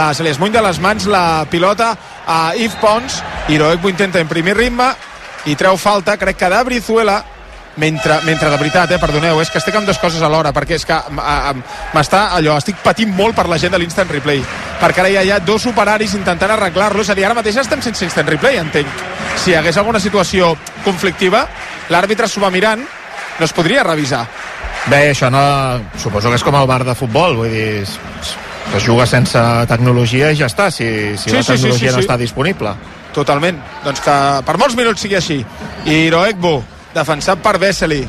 la pilota a Yves Pons. Hiro Egbu intenta imprimir ritme i treu falta, crec que de Brizuela, mentre de veritat, perdoneu, és que estic amb dues coses alhora, perquè és que estic patint molt per la gent de l'instant replay, perquè ara ja hi ha dos operaris intentant arreglar-lo, és a dir, ara mateix estem sense instant replay, entenc. Si hi hagués alguna situació conflictiva, l'àrbitre s'ho va mirant, no es podria revisar. Bé, això no... Suposo que és com el bar de futbol, vull dir, es juga sense tecnologia i ja està, si la tecnologia no està disponible. Totalment, doncs que per molts minuts sigui així. I Hiro Egbu, defensat per Vesely,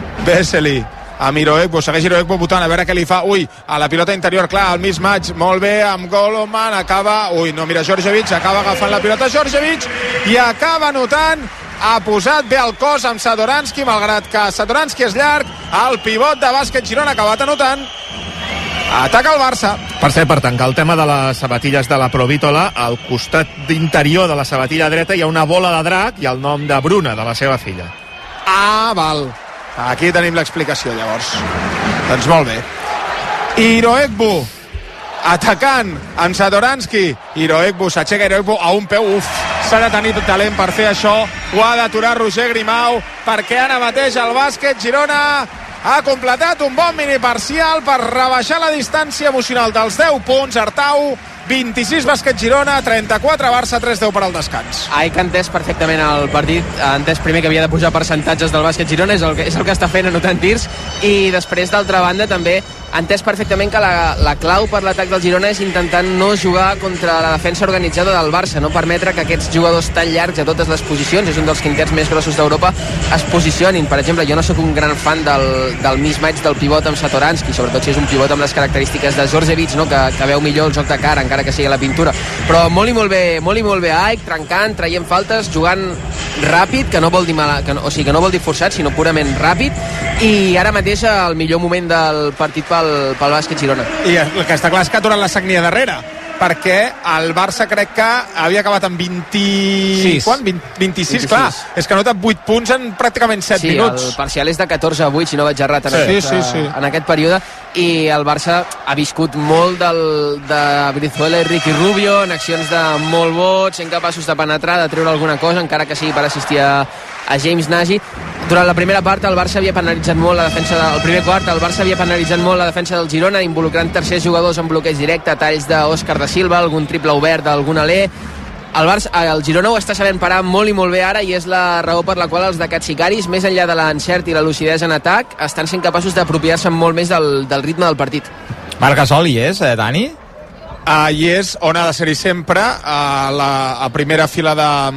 amb Hiro Egbu, segueix Hiro Egbu votant, a veure què li fa, a la pilota interior, clar, el mismatch, molt bé, amb Goloman, no mira Djordjevic, acaba agafant la pilota Djordjevic, i acaba anotant, ha posat bé el cos amb Satoranski, malgrat que Satoranski és llarg, el pivot de bàsquet Girona ha acabat anotant, ataca el Barça. Per cert, per tancar el tema de les sabatilles de la Provítola, al costat interior de la sabatilla dreta hi ha una bola de drac i el nom de Bruna, de la seva filla. Val. Aquí tenim l'explicació, llavors. Doncs molt bé. Hiro Egbu, atacant amb Satoranski. Hiro Egbu, s'aixeca Hiro Egbu a un peu. S'ha de tenir talent per fer això. Ho ha d'aturar Roger Grimau, perquè ara mateix el bàsquet Girona ha completat un bon miniparcial per rebaixar la distància emocional dels 10 punts. Artau, 26 bàsquet Girona, 34 Barça, 3-10 per al descans. Ai, que ha entès perfectament el partit, ha entès primer que havia de pujar percentatges del bàsquet Girona, és el que està fent anotant tirs, i després d'altra banda també entès perfectament que la clau per l'atac del Girona és intentar no jugar contra la defensa organitzada del Barça, no permetre que aquests jugadors tan llargs a totes les posicions, és un dels quintets més grossos d'Europa, es posicionin. Per exemple, jo no sóc un gran fan del mismatch del pivot amb Satoranski, sobretot si és un pivot amb les característiques de Djordjevic, no? que veu millor el joc de cara, encara que sigui a la pintura. Però molt i molt bé Aik, trencant, traient faltes, jugant ràpid, que no vol dir que no vol dir forçat, sinó purament ràpid, i ara mateix el millor moment del partit pel bàsquet Girona. I el que està clar és que ha aturat la sagnia darrere, perquè el Barça crec que havia acabat amb 26, clar, és que ha notat 8 punts en pràcticament 7 minuts. Sí, el parcial és de 14-8, si no vaig errat en aquest període, i el Barça ha viscut molt de Brizuela i Ricky Rubio, en accions de molt boig, sent capaços de penetrar, de treure alguna cosa, encara que sigui per assistir a James Nagy. Durant la primera part el Barça havia penalitzat molt la defensa el primer quart el Barça havia penalitzat molt la defensa del Girona, involucrant tercers jugadors en bloqueig directe, talls d'Òscar da Silva, algun triple obert d'algun alè. El Girona ho està sabent parar molt i molt bé ara, i és la raó per la qual els de Katsikaris, més enllà de l'encert i la lucidesa en atac, estan sent capaços d'apropiar-se molt més del ritme del partit. Marc Gasol hi és, Dani? I és on ha de ser-hi sempre, a primera fila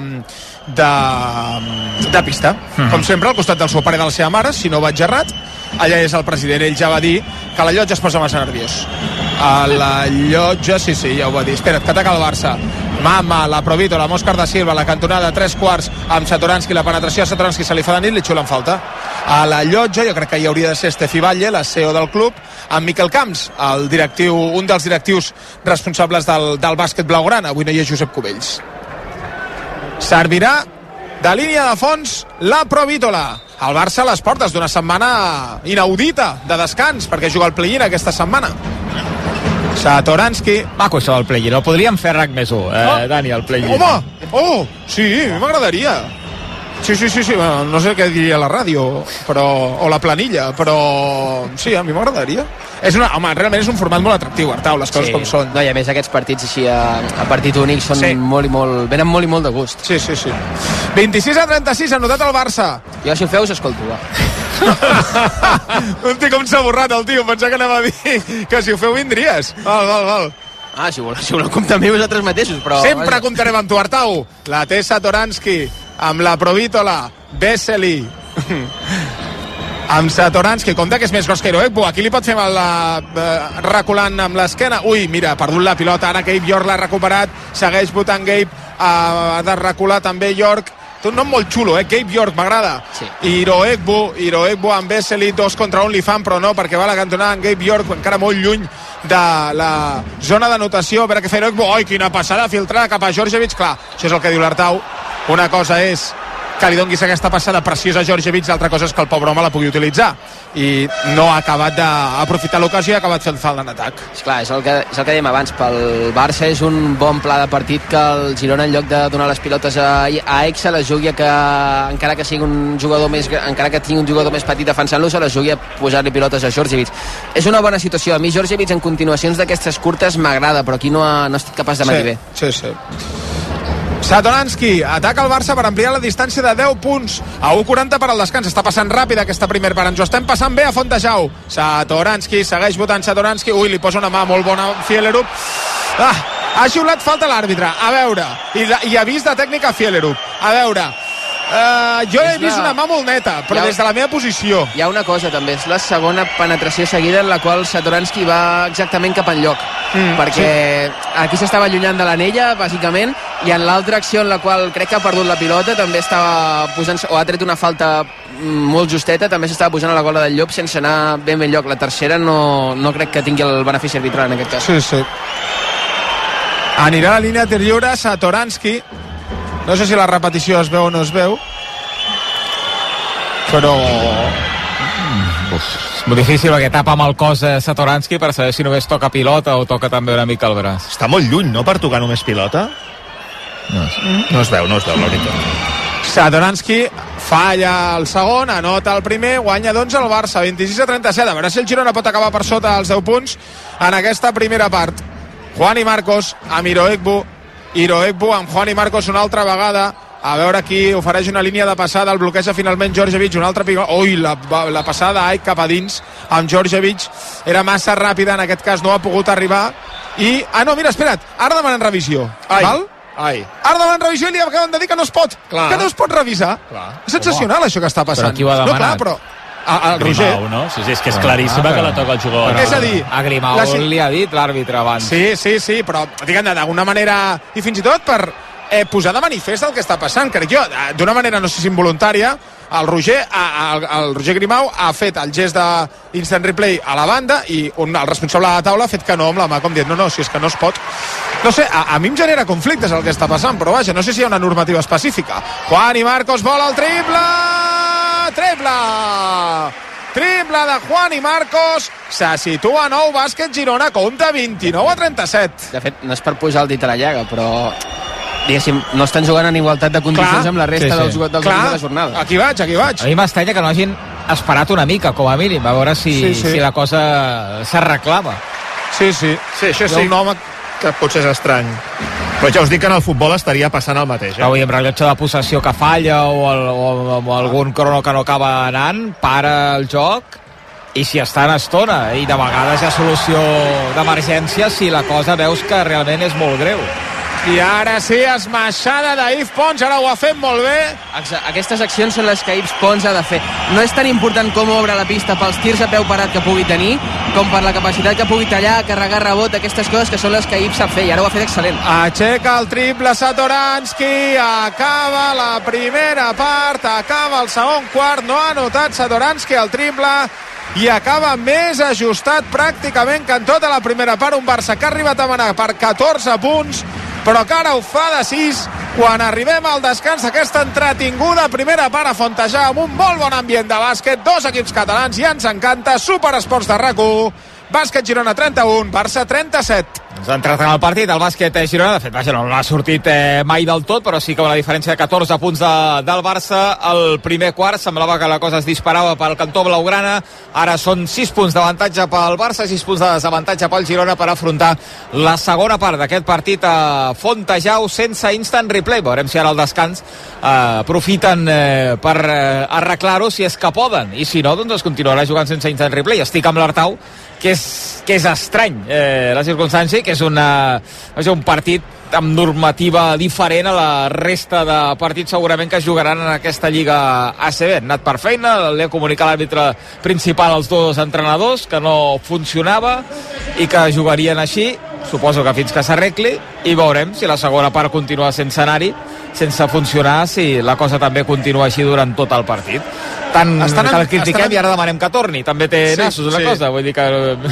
de pista. Com sempre, al costat del seu pare i de la seva mare, si no vaig errat. Allà és el president, ell ja va dir que la llotja es posa massa nerviós. A la llotja, sí, ja ho va dir. Espera't, que ataca el Barça. Mama, la Provito, la Òscar da Silva, la cantonada, 3 quarts amb Satoranski, la penetració a Satoranski se li fa de nit, li xulen falta. A la llotja, jo crec que hi hauria de ser Estefi Batlle, la CEO del club, amb Miquel Camps, el directiu, un dels directius responsables del bàsquet blaugrana. Avui no hi ha Josep Cubells. Servirà de línia de fons la Provítola. El Barça a les portes d'una setmana inaudita de descans, perquè juga al play-in aquesta setmana. Satoranski. Maco això del play-in, el podríem fer RAC més 1, Dani, el play-in. Home! Sí, a mi m'agradaria. Sí, no sé què diria la ràdio o la planilla, però sí, a mi m'agradaria. Realment és un format molt atractiu, Artau, les coses com són. No, i a més aquests partits així a partit únic són venen molt i molt de gust. Sí. 26-36 ha notat el Barça. Jo si ho feu us escolto, va. Un com s'ha borrat el tio, pensava que anava a dir que si ho feu vindries. Val. Si voleu comptar amb mi vosaltres mateixos, però... Sempre comptarem amb tu, Artau. La té Satoranski amb la Provítola, Vesely amb Satoranski, compte que és més gros que Iroegbu, aquí li pot fer mal reculant amb l'esquena. Ui, mira, ha perdut la pilota, ara Gabe York l'ha recuperat, segueix votant Gabe, ha de recular també York. Té un nom molt xulo, Gabe York, m'agrada. Sí. Iroegbu amb Vesely, 2 contra 1 li fan, però no, perquè va a la cantonada amb Gabe York, encara molt lluny de la zona d'anotació. A veure què fa Iroegbu. Oi, quina passada filtrada cap a Djordjevic. Clar, això és el que diu l'Artau. Una cosa és que li donguis aquesta passada preciosa a Djordjevic, l'altra cosa és que el pobre home la pugui utilitzar, i no ha acabat d'aprofitar l'ocasió i ha acabat fent falta en atac. Esclar, és el que dèiem abans, pel Barça és un bon pla de partit que el Girona, en lloc de donar les pilotes a Aik, se les jugui que encara que sigui un jugador encara que tingui un jugador més petit defensant-lo, se les jugui a posar-li pilotes a Djordjevic. És una bona situació. A mi Djordjevic en continuacions d'aquestes curtes m'agrada, però aquí no ha estat capaç de metir bé. Sí. Satoranski ataca el Barça per ampliar la distància de 10 punts a 1:40 per al descans. Està passant ràpid aquesta primera part, ens ho estem passant bé a Fontejau. Satoranski, segueix votant Satoranski. Ui, li posa una mà molt bona a Fielerup. Ha xiulat falta l'àrbitre, a veure, i avís de tècnica a Fielerup. A veure, jo he vist una mà molt neta, però des de la meva posició. Hi ha una cosa també, és la segona penetració seguida en la qual Satoranski va exactament cap enlloc, perquè aquí s'estava allunyant de l'anella bàsicament, i en l'altra acció en la qual crec que ha perdut la pilota també estava posant, o ha tret una falta molt justeta, també s'estava posant a la gola del llop sense anar ben lloc. La tercera no crec que tingui el benefici arbitral en aquest cas. Sí. Anirà a la línia anterior Satoranski. No sé si la repetició es veu o no es veu, però... És molt difícil perquè tapa amb el cos Satoranski per saber si només toca pilota o toca també una mica el braç. Està molt lluny, no?, per tocar només pilota. No es veu, la veritat. Satoranski falla el segon, anota el primer, guanya doncs el Barça, 26-37. A veure si el Girona pot acabar per sota els 10 punts en aquesta primera part. Juan i Marcos amb Iroegbu amb Juan i Marcos una altra vegada. a veure qui ofereix una línia de passada, el bloqueja finalment Djordjevic, un altre pigol. Ui, la passada Aik cap a dins amb Djordjevic era massa ràpida, en aquest cas no ha pogut arribar i... no, mira, espera't, ara demanen revisió. Val? Ara demanen revisió i li acaben de dir que no es pot. Clar. Que no es pot revisar. És sensacional això que està passant. Però qui ho ha demanat? No, clar, però... El Roger. Grimau, no? Sí, és que és claríssima que la toca el jugador. És a dir... A Grimau li ha dit l'àrbitre abans. Sí, però diguem-ne, d'alguna manera, i fins i tot per posar de manifest el que està passant, crec jo, d'una manera no sé si involuntària, el Roger Grimau ha fet el gest d'instant replay a la banda i el responsable de la taula ha fet que no amb la mà, com dient, no, si és que no es pot. No sé, a mi em genera conflictes el que està passant, però vaja, no sé si hi ha una normativa específica. Juan i Marcos vol el triple de Juan i Marcos, se situa nou bàsquet Girona, compta 29-37. De fet, no és per pujar el dit a la llaga, però diguéssim, no estan jugant en igualtat de condicions amb la resta dels jugadors de la jornada. Aquí vaig. A mi m'estranya que no hagin esperat una mica, com a mínim, a veure si la cosa s'arreglava. Sí, això sí. Un home que potser és estrany. Però ja us dic que en el futbol estaria passant el mateix. Avui amb rellotge de possessió que falla o algun crono que no acaba anant, para el joc i si està en estona. I de vegades hi ha solució d'emergència si la cosa veus que realment és molt greu. I ara sí, esmaixada d'Yves Pons, ara ho ha fet molt bé. Aquestes accions són les que Yves Pons ha de fer. No és tan important com obre la pista pels tirs a peu parat que pugui tenir, com per la capacitat que pugui tallar, carregar rebot, aquestes coses que són les que Yves sap fer, i ara ho ha fet excel·lent. Aixeca el triple Satoranski, acaba la primera part, acaba el segon quart, no ha anotat Satoranski el triple, i acaba més ajustat pràcticament que en tota la primera part, un Barça que ha arribat a manar per 14 punts, però que ara ho fa de 6 quan arribem al descans d'aquesta entretinguda primera part a Fontejar amb un molt bon ambient de bàsquet, dos equips catalans i ens encanta. Superesports de RAC1, bàsquet Girona 31, Barça 37. Ens ha entrat en el partit el bàsquet Girona, de fet vaja, no ha sortit mai del tot, però sí que una diferència de 14 punts del Barça. El primer quart semblava que la cosa es disparava pel cantó blaugrana, ara són 6 punts d'avantatge pel Barça, 6 punts de desavantatge pel Girona per afrontar la segona part d'aquest partit a Fontejau sense instant replay. Veurem si ara al descans aprofiten per arreglar-ho si és que poden, i si no, doncs es continuarà jugant sense instant replay. Estic amb l'Artau, que és estrany la circumstància, que és un partit amb normativa diferent a la resta de partits segurament que es jugaran en aquesta Lliga ACB. Han anat per feina, li ha comunicat l'àrbitre principal als dos entrenadors que no funcionava i que jugarien així, suposo que fins que s'arregli, i veurem si la segona part continua sense anar-hi, sense funcionar, si la cosa també continua així durant tot el partit. Tant que el critiquem i ara demanem que torni, també té nassos una cosa, vull dir que...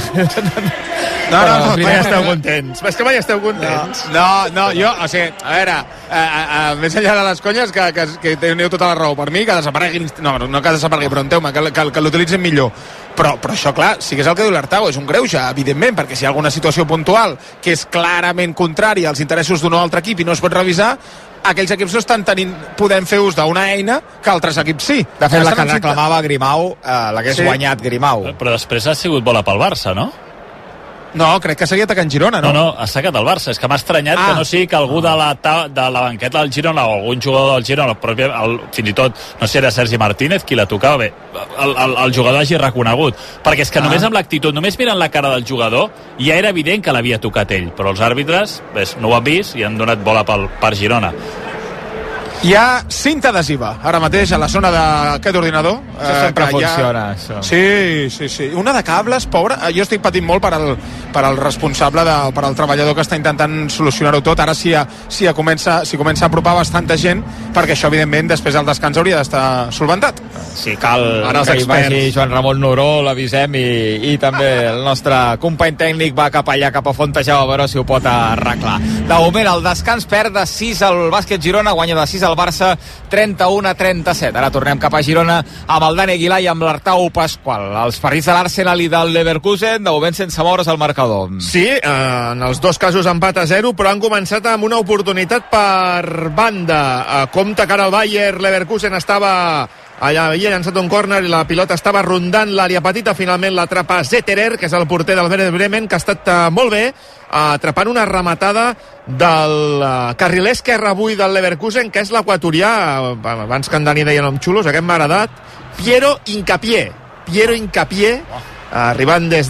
No, mai esteu contents. És que mai esteu contents. No, jo, o sigui, a veure, més enllà de les conyes, que teniu tota la raó per mi, que desapareguin, no que desaparegui, però enteu-me, que l'utilitzin millor. Però això, clar, sí que és el que diu l'Artau, és un greuge, evidentment, perquè si hi ha alguna situació puntual que és clarament contrària als interessos d'un o altre equip i no es pot revisar, aquells equips no estan podent fer ús d'una eina que altres equips sí. De fet, la que reclamava Grimau l'hagués guanyat Grimau. Però després ha sigut bola pel Barça, no? No, crec que seguia atacant Girona, no? No, ha sacat el Barça. És que m'ha estranyat que no sigui que algú de la banqueta del Girona o algun jugador del Girona, fins i tot, no sé, era Sergi Martínez qui la tocava bé, el jugador hagi reconegut. Perquè és que només amb l'actitud, només mirant la cara del jugador, ja era evident que l'havia tocat ell, però els àrbitres no ho han vist i han donat bola per Girona. Hi ha cinta adhesiva ara mateix a la zona d'aquest ordinador. Això sempre funciona, això. Sí. Una de cables, pobre. Jo estic patint molt per al responsable, per al treballador que està intentant solucionar-ho tot. Ara sí comença a apropar bastanta gent, perquè això, evidentment, després del descans hauria d'estar solventat. Sí, cal que hi vagi Joan Ramon Noró, l'avisem, i també el nostre company tècnic va cap allà, cap a Fontejau, a veure si ho pot arreglar. De moment, el descans perd de 6 al bàsquet Girona, guanya de 6 al Barça, 31-37. Ara tornem cap a Girona amb el Dani Aguilar i amb l'Artau Pasqual. Els partits de l'Arsenal i del Leverkusen, de moment sense moure's al marcador. Sí, en els dos casos empat a 0, però han començat amb una oportunitat per banda. Compte que ara el Bayer Leverkusen estava allà havia llançat un córner i la pilota estava rondant l'àrea petita, finalment l'atrapa Zetterer, que és el porter del Werder Bremen, que ha estat molt bé, atrapant una rematada del carriler esquerre avui del Leverkusen, que és l'equatorià, abans que en Dani deia noms xulos, aquest m'ha agradat, Piero Hincapié, arribant des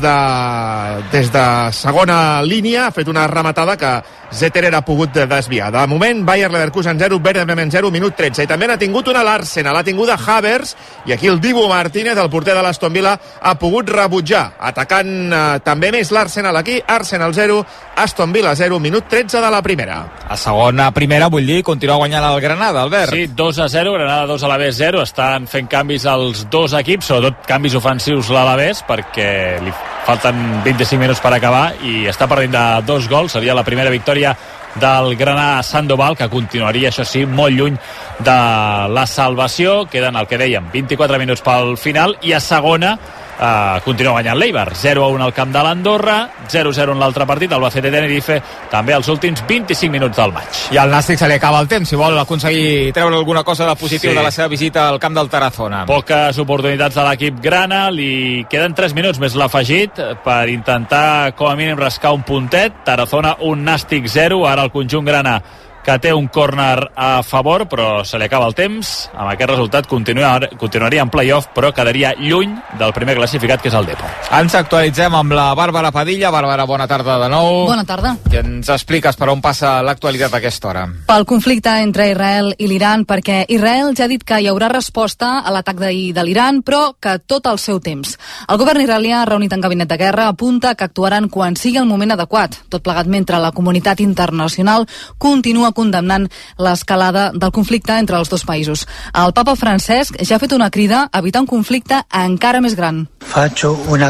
de segona línia, ha fet una rematada que Zetterer ha pogut desviar. De moment, Bayer Leverkusen 0, Werder Bremen 0, minut 13. I també n'ha tingut una l'Arsenal, l'ha tinguda Havertz, i aquí el Dibu Martínez, el porter de l'Aston Villa, ha pogut rebutjar, atacant també més l'Arsenal aquí, Arsenal 0, Aston Villa 0, minut 13 de la primera. A segona primera, vull dir, continua guanyant el Granada, Albert. Sí, 2-0, Granada 2 a l'Alavés 0, estan fent canvis els dos equips, sobretot canvis ofensius l'Alavés, perquè li falten 25 minuts per acabar i està perdent de 2 gols, seria la primera victòria del Granada Sandoval, que continuaria, això sí, molt lluny de la salvació. Queden, el que dèiem, 24 minuts pel final, i a segona continua guanyant l'Eibar, 0-1 al camp de l'Andorra, 0-0 en l'altre partit, el Albacete Tenerife, també els últims 25 minuts del maig. I al Nàstic se li acaba el temps, si vol aconseguir treure alguna cosa de positiu de la seva visita al camp del Tarazona. Poques oportunitats de l'equip grana, li queden 3 minuts més l'afegit per intentar com a mínim rascar un puntet. Tarazona 1, Nàstic 0, ara el conjunt grana que té un córner a favor, però se li acaba el temps. Amb aquest resultat continuaria en play-off, però quedaria lluny del primer classificat, que és el Depor. Ens actualitzem amb la Bàrbara Padilla. Bàrbara, bona tarda de nou. Bona tarda. I ens expliques per on passa l'actualitat a aquesta hora. Pel conflicte entre Israel i l'Iran, perquè Israel ja ha dit que hi haurà resposta a l'atac d'ahir de l'Iran, però que tot al seu temps. El govern israelià, reunit en gabinet de guerra, apunta que actuaran quan sigui el moment adequat, tot plegat mentre la comunitat internacional continua condemnant l'escalada del conflicte entre els dos països. El papa Francesc ja ha fet una crida a evitar un conflicte encara més gran. Faig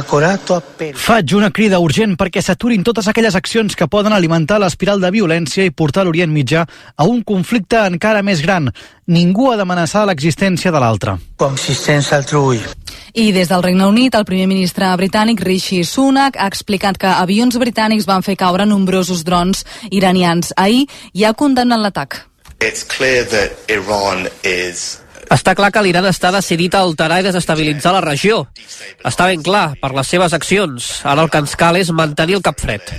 una crida urgent perquè s'aturin totes aquelles accions que poden alimentar l'espiral de violència i portar l'Orient Mitjà a un conflicte encara més gran. Ningú ha d'amenaçar l'existència de l'altre. I des del Regne Unit, el primer ministre britànic Rishi Sunak ha explicat que avions britànics van fer caure nombrosos drons iranians ahir i ha condemnat l'atac. Està clar que l'Iran està decidit a alterar i desestabilitzar la regió. Està ben clar, per les seves accions. Ara el que ens cal és mantenir el cap fred.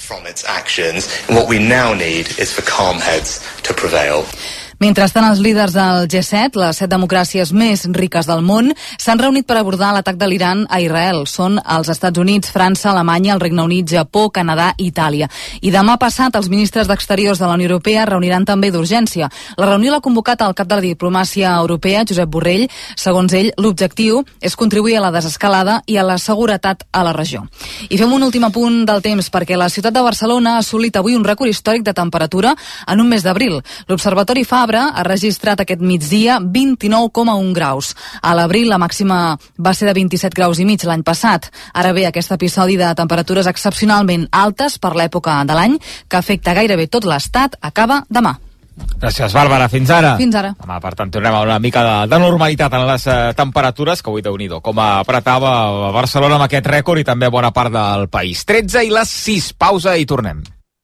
Mentrestant, els líders del G7, les 7 democràcies més riques del món, s'han reunit per abordar l'atac de l'Iran a Israel. Són els Estats Units, França, Alemanya, el Regne Unit, Japó, Canadà i Itàlia. I demà passat, els ministres d'Exteriors de la Unió Europea reuniran també d'urgència. La reunió l'ha convocat el cap de la diplomàcia europea, Josep Borrell. Segons ell, l'objectiu és contribuir a la desescalada i a la seguretat a la regió. I fem un últim apunt del temps, perquè la ciutat de Barcelona ha assolit avui un rècord històric de temperatura en un mes d'abril. L'Observatori Fabra ha registrat aquest migdia 29,1 graus. A l'abril la màxima va ser de 27 graus i mig l'any passat. Ara bé, aquest episodi de temperatures excepcionalment altes per l'època de l'any, que afecta gairebé tot l'estat, acaba demà. Gràcies, Bàrbara. Fins ara. Fins ara. Demà, per tant, tornem a una mica de normalitat en les temperatures, que avui, Déu-n'hi-do, com apretava Barcelona amb aquest rècord i també bona part del país. 13 i les 6. Pausa i tornem.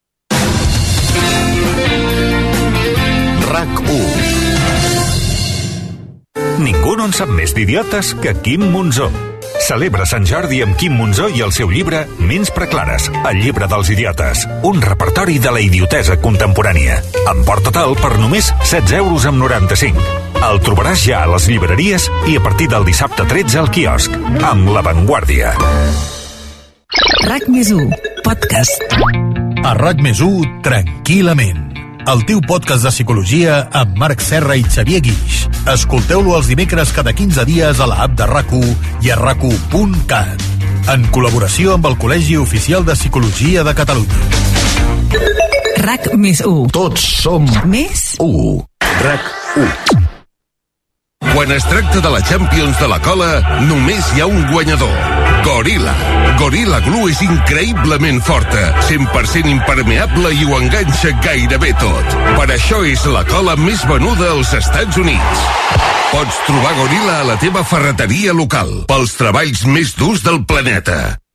RAC1. Ningú no en sap més d'idiotes que Quim Monzó. Celebra Sant Jordi amb Quim Monzó i el seu llibre Ments preclares, el llibre dels idiotes. Un repertori de la idiotesa contemporània. Emporta-te'l per només 16,95 €. El trobaràs ja a les llibreries i a partir del dissabte 13 al quiosc, amb La Vanguardia. RAC+1, podcast. A RAC+1, tranquil·lament. El teu podcast de psicologia amb Marc Serra i Xavier Guix. Escolteu-lo els dimecres cada 15 dies a la app de RAC1 i a RAC1.cat. En col·laboració amb el Col·legi Oficial de Psicologia de Catalunya. RAC+1. Tots som més 1. RAC1. Quan es tracta de la Champions de la cola, només hi ha un guanyador. Gorilla. Gorilla Glue és increïblement forta, 100% impermeable i ho enganxa gairebé tot. Per això és la cola més venuda als Estats Units. Pots trobar Gorilla a la teva ferreteria local, pels treballs més durs del planeta.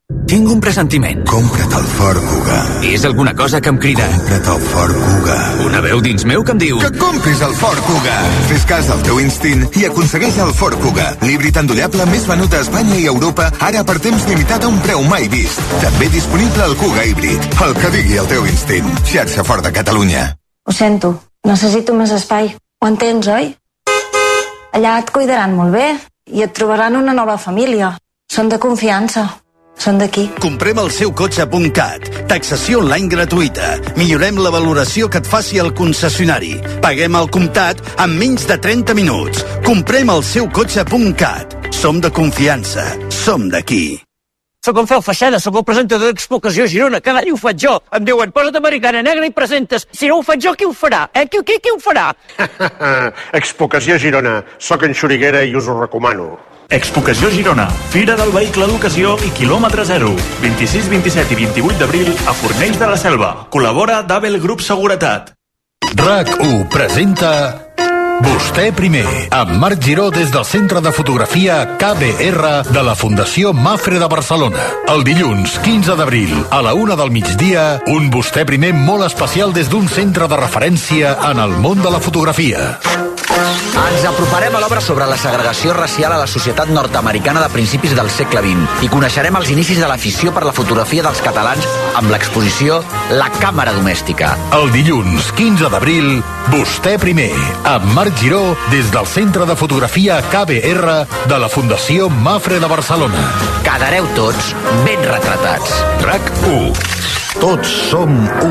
Tinc un pressentiment. Compra't el Ford Kuga. És alguna cosa que em crida. Compra't el Ford Kuga. Una veu dins meu que em diu... Que compris el Ford Kuga. Fes cas al teu instint i aconsegueix el Ford Kuga. L'híbrid endollable més venut a Espanya i Europa, ara per temps limitat a un preu mai vist. També disponible el Kuga híbrid. El que digui el teu instint. Xarxa Ford de Catalunya. Ho sento, necessito més espai. Ho entens, oi? Allà et cuidaran molt bé i et trobaran una nova família. Són de confiança. Són d'aquí. Comprem el seu cotxe.cat. Taxació online gratuïta. Millorem la valoració que et faci el concessionari. Paguem al comptat en menys de 30 minuts. Comprem el seu cotxe.cat. Som de confiança. Som d'aquí. Soc en Fel Feixada, soc el presentador d'Expocació Girona. Cada any ho faig jo. Em diuen, posa't americana negra i presentes. Si no ho faig jo, qui ho farà? Qui ho farà? Expocació Girona. Soc en Xuriguera i us ho recomano. Expocació Girona, Fira del Vehicle d'Ocasió i Quilòmetre Zero. 26, 27 i 28 d'abril a Fornells de la Selva. Col·labora Dabel Grup Seguretat. RAC1 presenta Vostè primer, amb Marc Giró des del Centre de Fotografia KBR de la Fundació Mafre de Barcelona. El dilluns 15 d'abril, a la 1 del migdia, un Vostè primer molt especial des d'un centre de referència en el món de la fotografia. Ens aproparem a l'obra sobre la segregació racial a la societat nord-americana de principis del segle XX i coneixerem els inicis de l'afició per la fotografia dels catalans amb l'exposició La Càmera Domèstica. El dilluns 15 d'abril, Vostè primer, amb Marc Giró des del Centre de Fotografia KBR de la Fundació Mafre de Barcelona. Quedareu tots ben retratats. RAC1. Tots som u.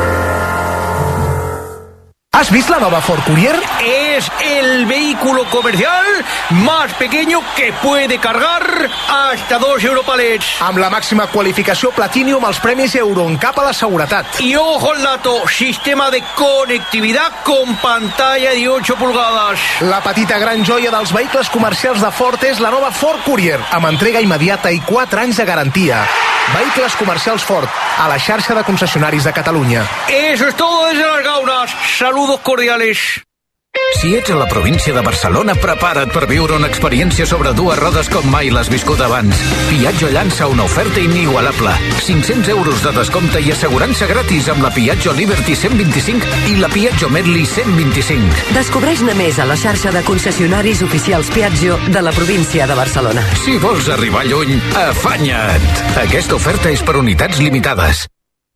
¿Has visto la nueva Ford Courier? Es el vehículo comercial más pequeño que puede cargar hasta 2 Europalets. Amb la màxima qualificació Platinum als premis EuroNCAP a la seguretat. Y ojo al dato, sistema de conectividad con pantalla de 8 pulgadas. La petita gran joia dels vehicles comercials de Ford és la nova Ford Courier, amb entrega immediata i 4 anys de garantia. Vehicles comercials Ford, a la xarxa de concessionaris de Catalunya. Eso es todo desde Las Gaunas. Saludos cordiales. Si ets a la província de Barcelona, prepara't per viure una experiència sobre 2 rodes com mai l'has viscut abans. Piaggio llança una oferta inigualable. 500 euros de descompte i assegurança gratis amb la Piaggio Liberty 125 i la Piaggio Medley 125. Descobreix-ne més a la xarxa de concessionaris oficials Piaggio de la província de Barcelona. Si vols arribar lluny, afanya't! Aquesta oferta és per unitats limitades.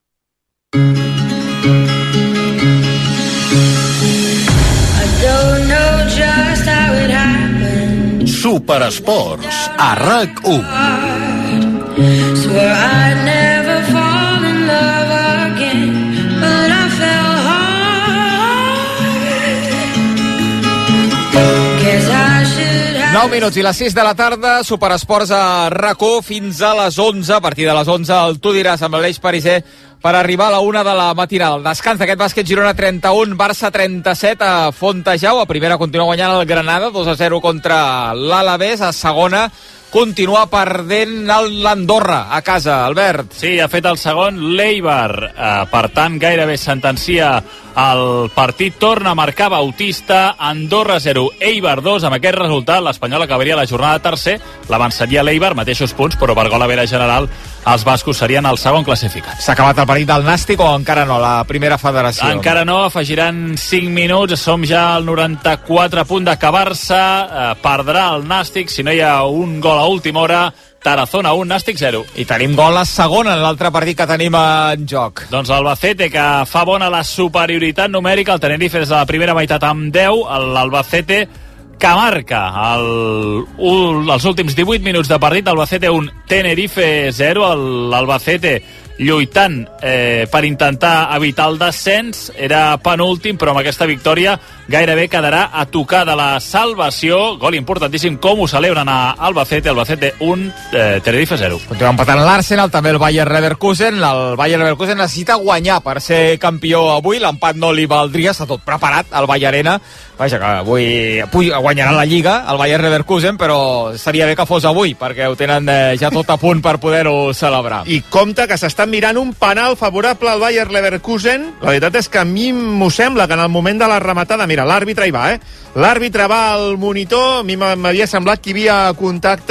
Superesports a RAC1. Swear I'd never fall in love again, but I fell hard. Guess I should have 9 minuts i les 6 de la tarda, Superesports a RAC1 fins a les 11. A partir de les 11 el Tu diràs amb l'Aleix Pariser per arribar a la 1 de la matinada. El descans d'aquest bàsquet Girona 31, Barça 37 a Fontejau. A primera continua guanyant el Granada, 2-0 contra l'Alavés. A segona continua perdent l'Andorra a casa, Albert. Sí, ha fet el segon l'Eibar. Per tant, gairebé sentencia el partit. Torna a marcar Bautista. Andorra 0, Eibar 2. Amb aquest resultat, l'Espanyol acabaria la jornada tercer. L'avançaria l'Eibar, mateixos punts, però per gol a vera general els bascos serien el segon classificat. S'ha acabat el partit del Nàstic o encara no, la primera federació? Encara no, afegiran 5 minuts, som ja al 94 a punt d'acabar-se, perdrà el Nàstic, si no hi ha un gol a última hora, Tarazona 1, Nàstic 0. I tenim gol a segona en l'altre partit que tenim en joc. Doncs l'Albacete, que fa bona la superioritat numèrica, el Tenerife des de la primera meitat amb 10, l'Albacete que marca els últims 18 minuts de partit. Albacete 1, Tenerife 0. L'Albacete lluitant per intentar evitar el descens, era penúltim, però amb aquesta victòria gairebé quedarà a tocar de la salvació. Gol importantíssim, com ho celebren a Albacete. Albacete 1, Tenerife 0. Continua empatant l'Arsenal, també el Bayer Leverkusen. El Bayer Leverkusen necessita guanyar per ser campió avui. L'empat no li valdria, està tot preparat al Bayerena. Vaja, que avui guanyarà la Lliga, el Bayer Leverkusen, però seria bé que fos avui, perquè ho tenen ja tot a punt per poder-ho celebrar. I compte que s'estan mirant un penal favorable al Bayer Leverkusen. La veritat és que a mi m'ho sembla que en el moment de la rematada, mira, l'àrbitre hi va, L'àrbitre va al monitor, a mi m'havia semblat que hi havia contacte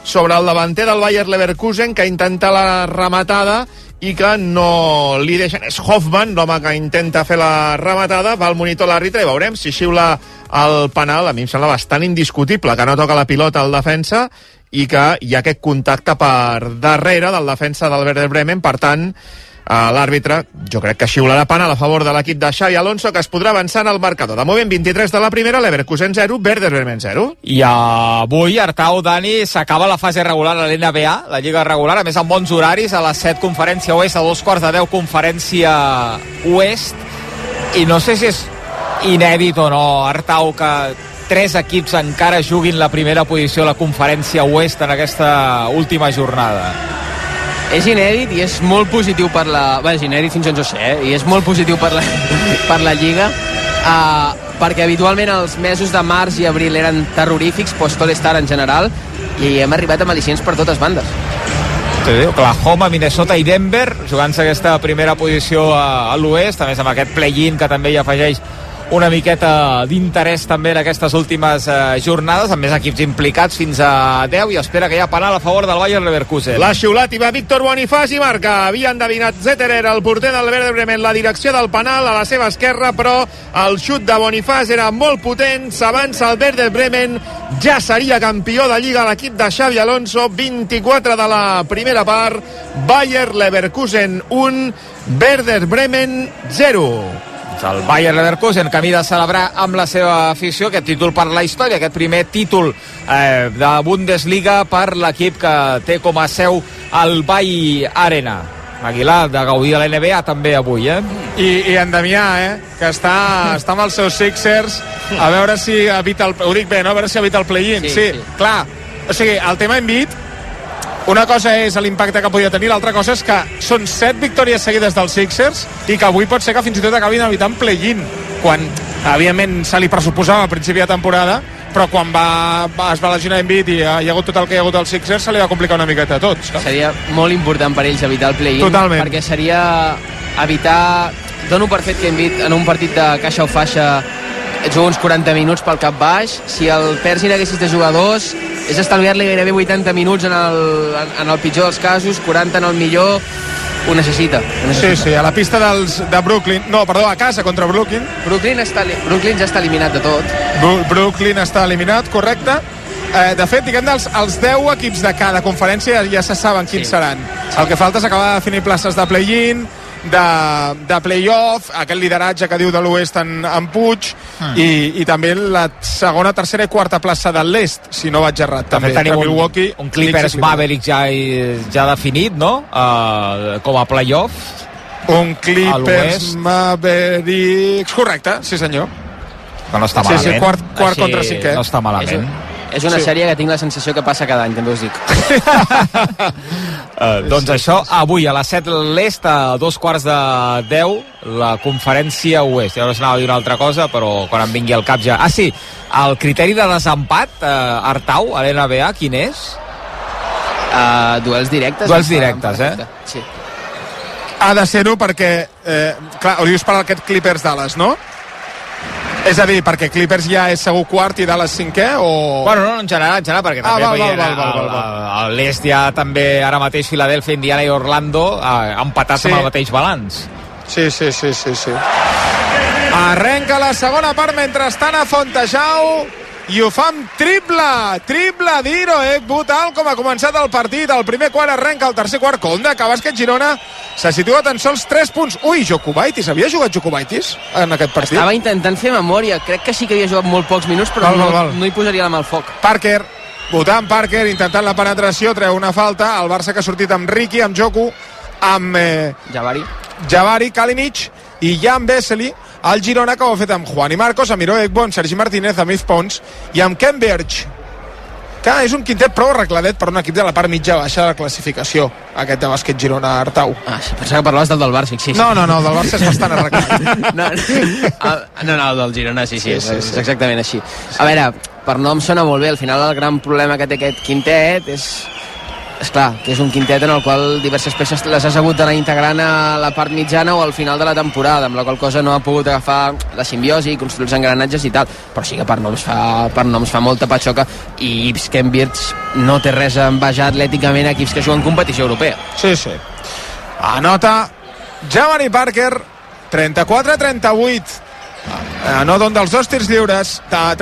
sobre el davanter del Bayer Leverkusen, que intenta la rematada i que no li deixen. És Hoffman, l'home que intenta fer la rematada, va al monitor l'àrbitre i veurem si xiula el penal. A mi em sembla bastant indiscutible que no toca la pilota al defensa i que hi ha aquest contacte per darrere del defensa del Werder Bremen. Per tant, l'àrbitre jo crec que xiularà penal a favor de l'equip de Xavi Alonso, que es podrà avançar en el marcador. De moment 23 de la primera, Leverkusen 0, Werder Bremen 0. I avui, Artau, Dani, s'acaba la fase regular a l'NBA, la lliga regular, a més amb bons horaris, a les 7 conferència oest, a 2:15 conferència oest, i no sé si és inèdit o no, Artau, que 3 equips encara juguin la primera posició a la conferència oest en aquesta última jornada. És inèdit i és molt positiu per la... Bé, és inèdit fins on jo sé, i és molt positiu per la Lliga, perquè habitualment els mesos de març i abril eren terrorífics, post-All-Star en general, i hem arribat amb al·licients per totes bandes. Oklahoma, Minnesota i Denver jugant-se aquesta primera posició a l'oest, a més amb aquest play-in que també hi afegeix una miqueta d'interès també en aquestes últimes jornades, amb més equips implicats fins a 10, i espera que hi ha penal a favor del Bayer Leverkusen. L'ha xiulat i va Víctor Bonifaz i marca. Havia endevinat Zetterer, el porter del Werder Bremen, la direcció del penal a la seva esquerra, però el xut de Bonifaz era molt potent. S'avança el Werder Bremen, ja seria campió de Lliga l'equip de Xavi Alonso. 24 de la primera part, Bayer Leverkusen 1, Werder Bremen 0. El Bayer Leverkusen, camí de celebrar amb la seva afició aquest títol per la història, aquest primer títol de Bundesliga per l'equip que té com a seu el Bay Arena. Aguilar, de gaudir de l'NBA també avui, I en Damià, que està amb els seus Sixers, a veure si evita ho dic bé, no? A veure si evita el play-in. Sí, clar. O sigui, el tema Embiid, una cosa és l'impacte que podia tenir, l'altra cosa és que són 7 victòries seguides dels Sixers i que avui pot ser que fins i tot acabin evitant play-in, quan evidentment se li pressuposava a principi de temporada, però quan es va lesionar Embiid i hi ha hagut tot el que hi ha hagut als Sixers, se li va complicar una miqueta a tots. Seria molt important per ells evitar el play-in. Totalment. Perquè seria evitar... Dono per fet que Embiid en un partit de caixa o faixa juga uns 40 minuts pel cap baix. Si el Persin haguessis de jugar 2, és estalviar-li gairebé 80 minuts en el pitjor dels casos, 40 en el millor. Ho necessita. Sí, a la pista de Brooklyn, a casa contra Brooklyn. Brooklyn ja està eliminat de tot. Brooklyn està eliminat, correcte. De fet, diguem els 10 equips de cada conferència ja se saben quins seran. El que falta és acabar de definir places de play-in, de play-off, aquest lideratge que diu de l'oest en Puig, i també la segona, tercera i quarta plaça de l'est, si no vaig errat. També tenim un Clippers Mavericks ja definit, no? Com a play-off. Un Clippers Mavericks, correcte, sí senyor. No està malament. Sí, quart contra cinquè. No està malament. És una sèrie que tinc la sensació que passa cada any, també us dic. Doncs això, avui a les 7 l'est, a 2:15, la conferència oest. Ja no s'anava a dir una altra cosa, però quan em vingui al cap ja... Sí, el criteri de desempat, Artau, a l'NBA, quin és? Duels directes. Duels directes, Sí. Ha de ser-ho perquè, clar, ho dius per aquest Clippers Dallas, no? És a dir, perquè Clippers ja és segur quart i Dallas cinquè, o... Bueno, no, en general, perquè també a l'est ja també ara mateix Filadèlfia, Indiana i Orlando empatats amb el mateix balanç. Sí. Arrenca la segona part, mentrestant a Fontejau, i ho fa amb triple d'Iroek Butal, com ha començat el partit. El primer quart arrenca, el tercer quart compte, que Bàsquet Girona se situa tan sols 3 punts. Ui, Jokubaitis, havia jugat Jokubaitis en aquest partit? Estava intentant fer memòria, crec que sí que havia jugat molt pocs minuts, però no hi posaria la mà al foc. Parker, votant Parker, intentant la penetració, treu una falta. El Barça que ha sortit amb Ricky, amb Joku, amb Jabari, Kalinic i Jan Vesely. El Girona, que ho ha fet amb Juan i Marcos, amb Miro Ekbo, amb Sergi Martínez, amb Yves Pons i amb Ken Berge, que és un quintet prou arregladet per un equip de la part mitja-baixa de la classificació, aquest de Bàsquet Girona, Artau. Pensava que parlaves del Barça, sí. No, el del Barça és bastant arreglat. No, el del Girona, sí. És exactament així. A veure, per no em sona molt bé, al final el gran problema que té aquest quintet és esclar, que és un quintet en el qual diverses peces les has hagut d'anar integrant a la part mitjana o al final de la temporada, amb la qual cosa no ha pogut agafar la simbiosi i construir els engranatges i tal, però sí que per noms fa molta patxoca, i Yves Kembirch no té res a envejar atlèticament a equips que juguen competició europea. Sí. Anota Jabari Parker, 34-38. Anota un dels 2 tirs lliures,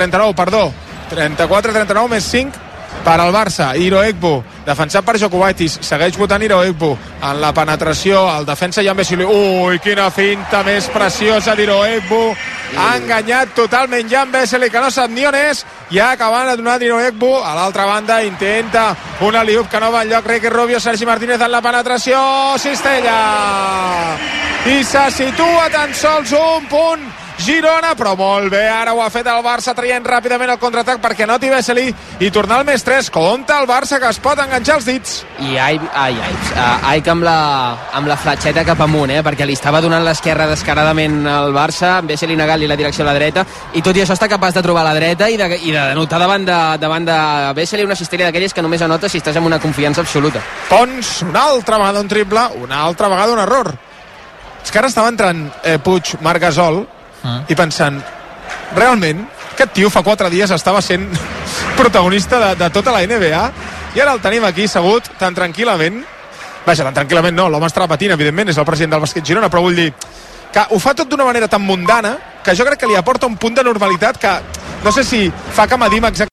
34-39 més 5 per al Barça. Iroegbu, defensat per Jokubaitis, segueix votant Iroegbu en la penetració, el defensa Jan Vesely. Ui, quina finta més preciosa d'Iroegbu, ha enganyat totalment Jan Vesely, que no sap ni on és, i ha acabat de donar Iroegbu. A l'altra banda intenta un alley-oop que no va enlloc, Ricky Rubio, Sergi Martínez en la penetració, cistella, i se situa tan sols un punt Girona, però molt bé, ara ho ha fet el Barça traient ràpidament el contraatac perquè anoti Vesely i tornar al més 3. Compte el Barça, que es pot enganxar els dits. I Aik amb la fletxeta cap amunt, perquè li estava donant l'esquerra descaradament al Barça, Vesely negant-li la direcció a la dreta, i tot i això està capaç de trobar la dreta i d'anotar davant de Vesely una cistella d'aquelles que només anota si estàs amb una confiança absoluta. Pons, una altra vegada un triple, una altra vegada un error. És que ara estava entrant Puig, Marc Gasol, i pensant, realment aquest tio fa 4 dies estava sent protagonista de tota la NBA i ara el tenim aquí assegut tan tranquil·lament. Vaja, tan tranquil·lament no, l'home està patint, evidentment, és el president del bàsquet Girona, però vull dir que ho fa tot d'una manera tan mundana que jo crec que li aporta un punt de normalitat que no sé si fa que medim exactament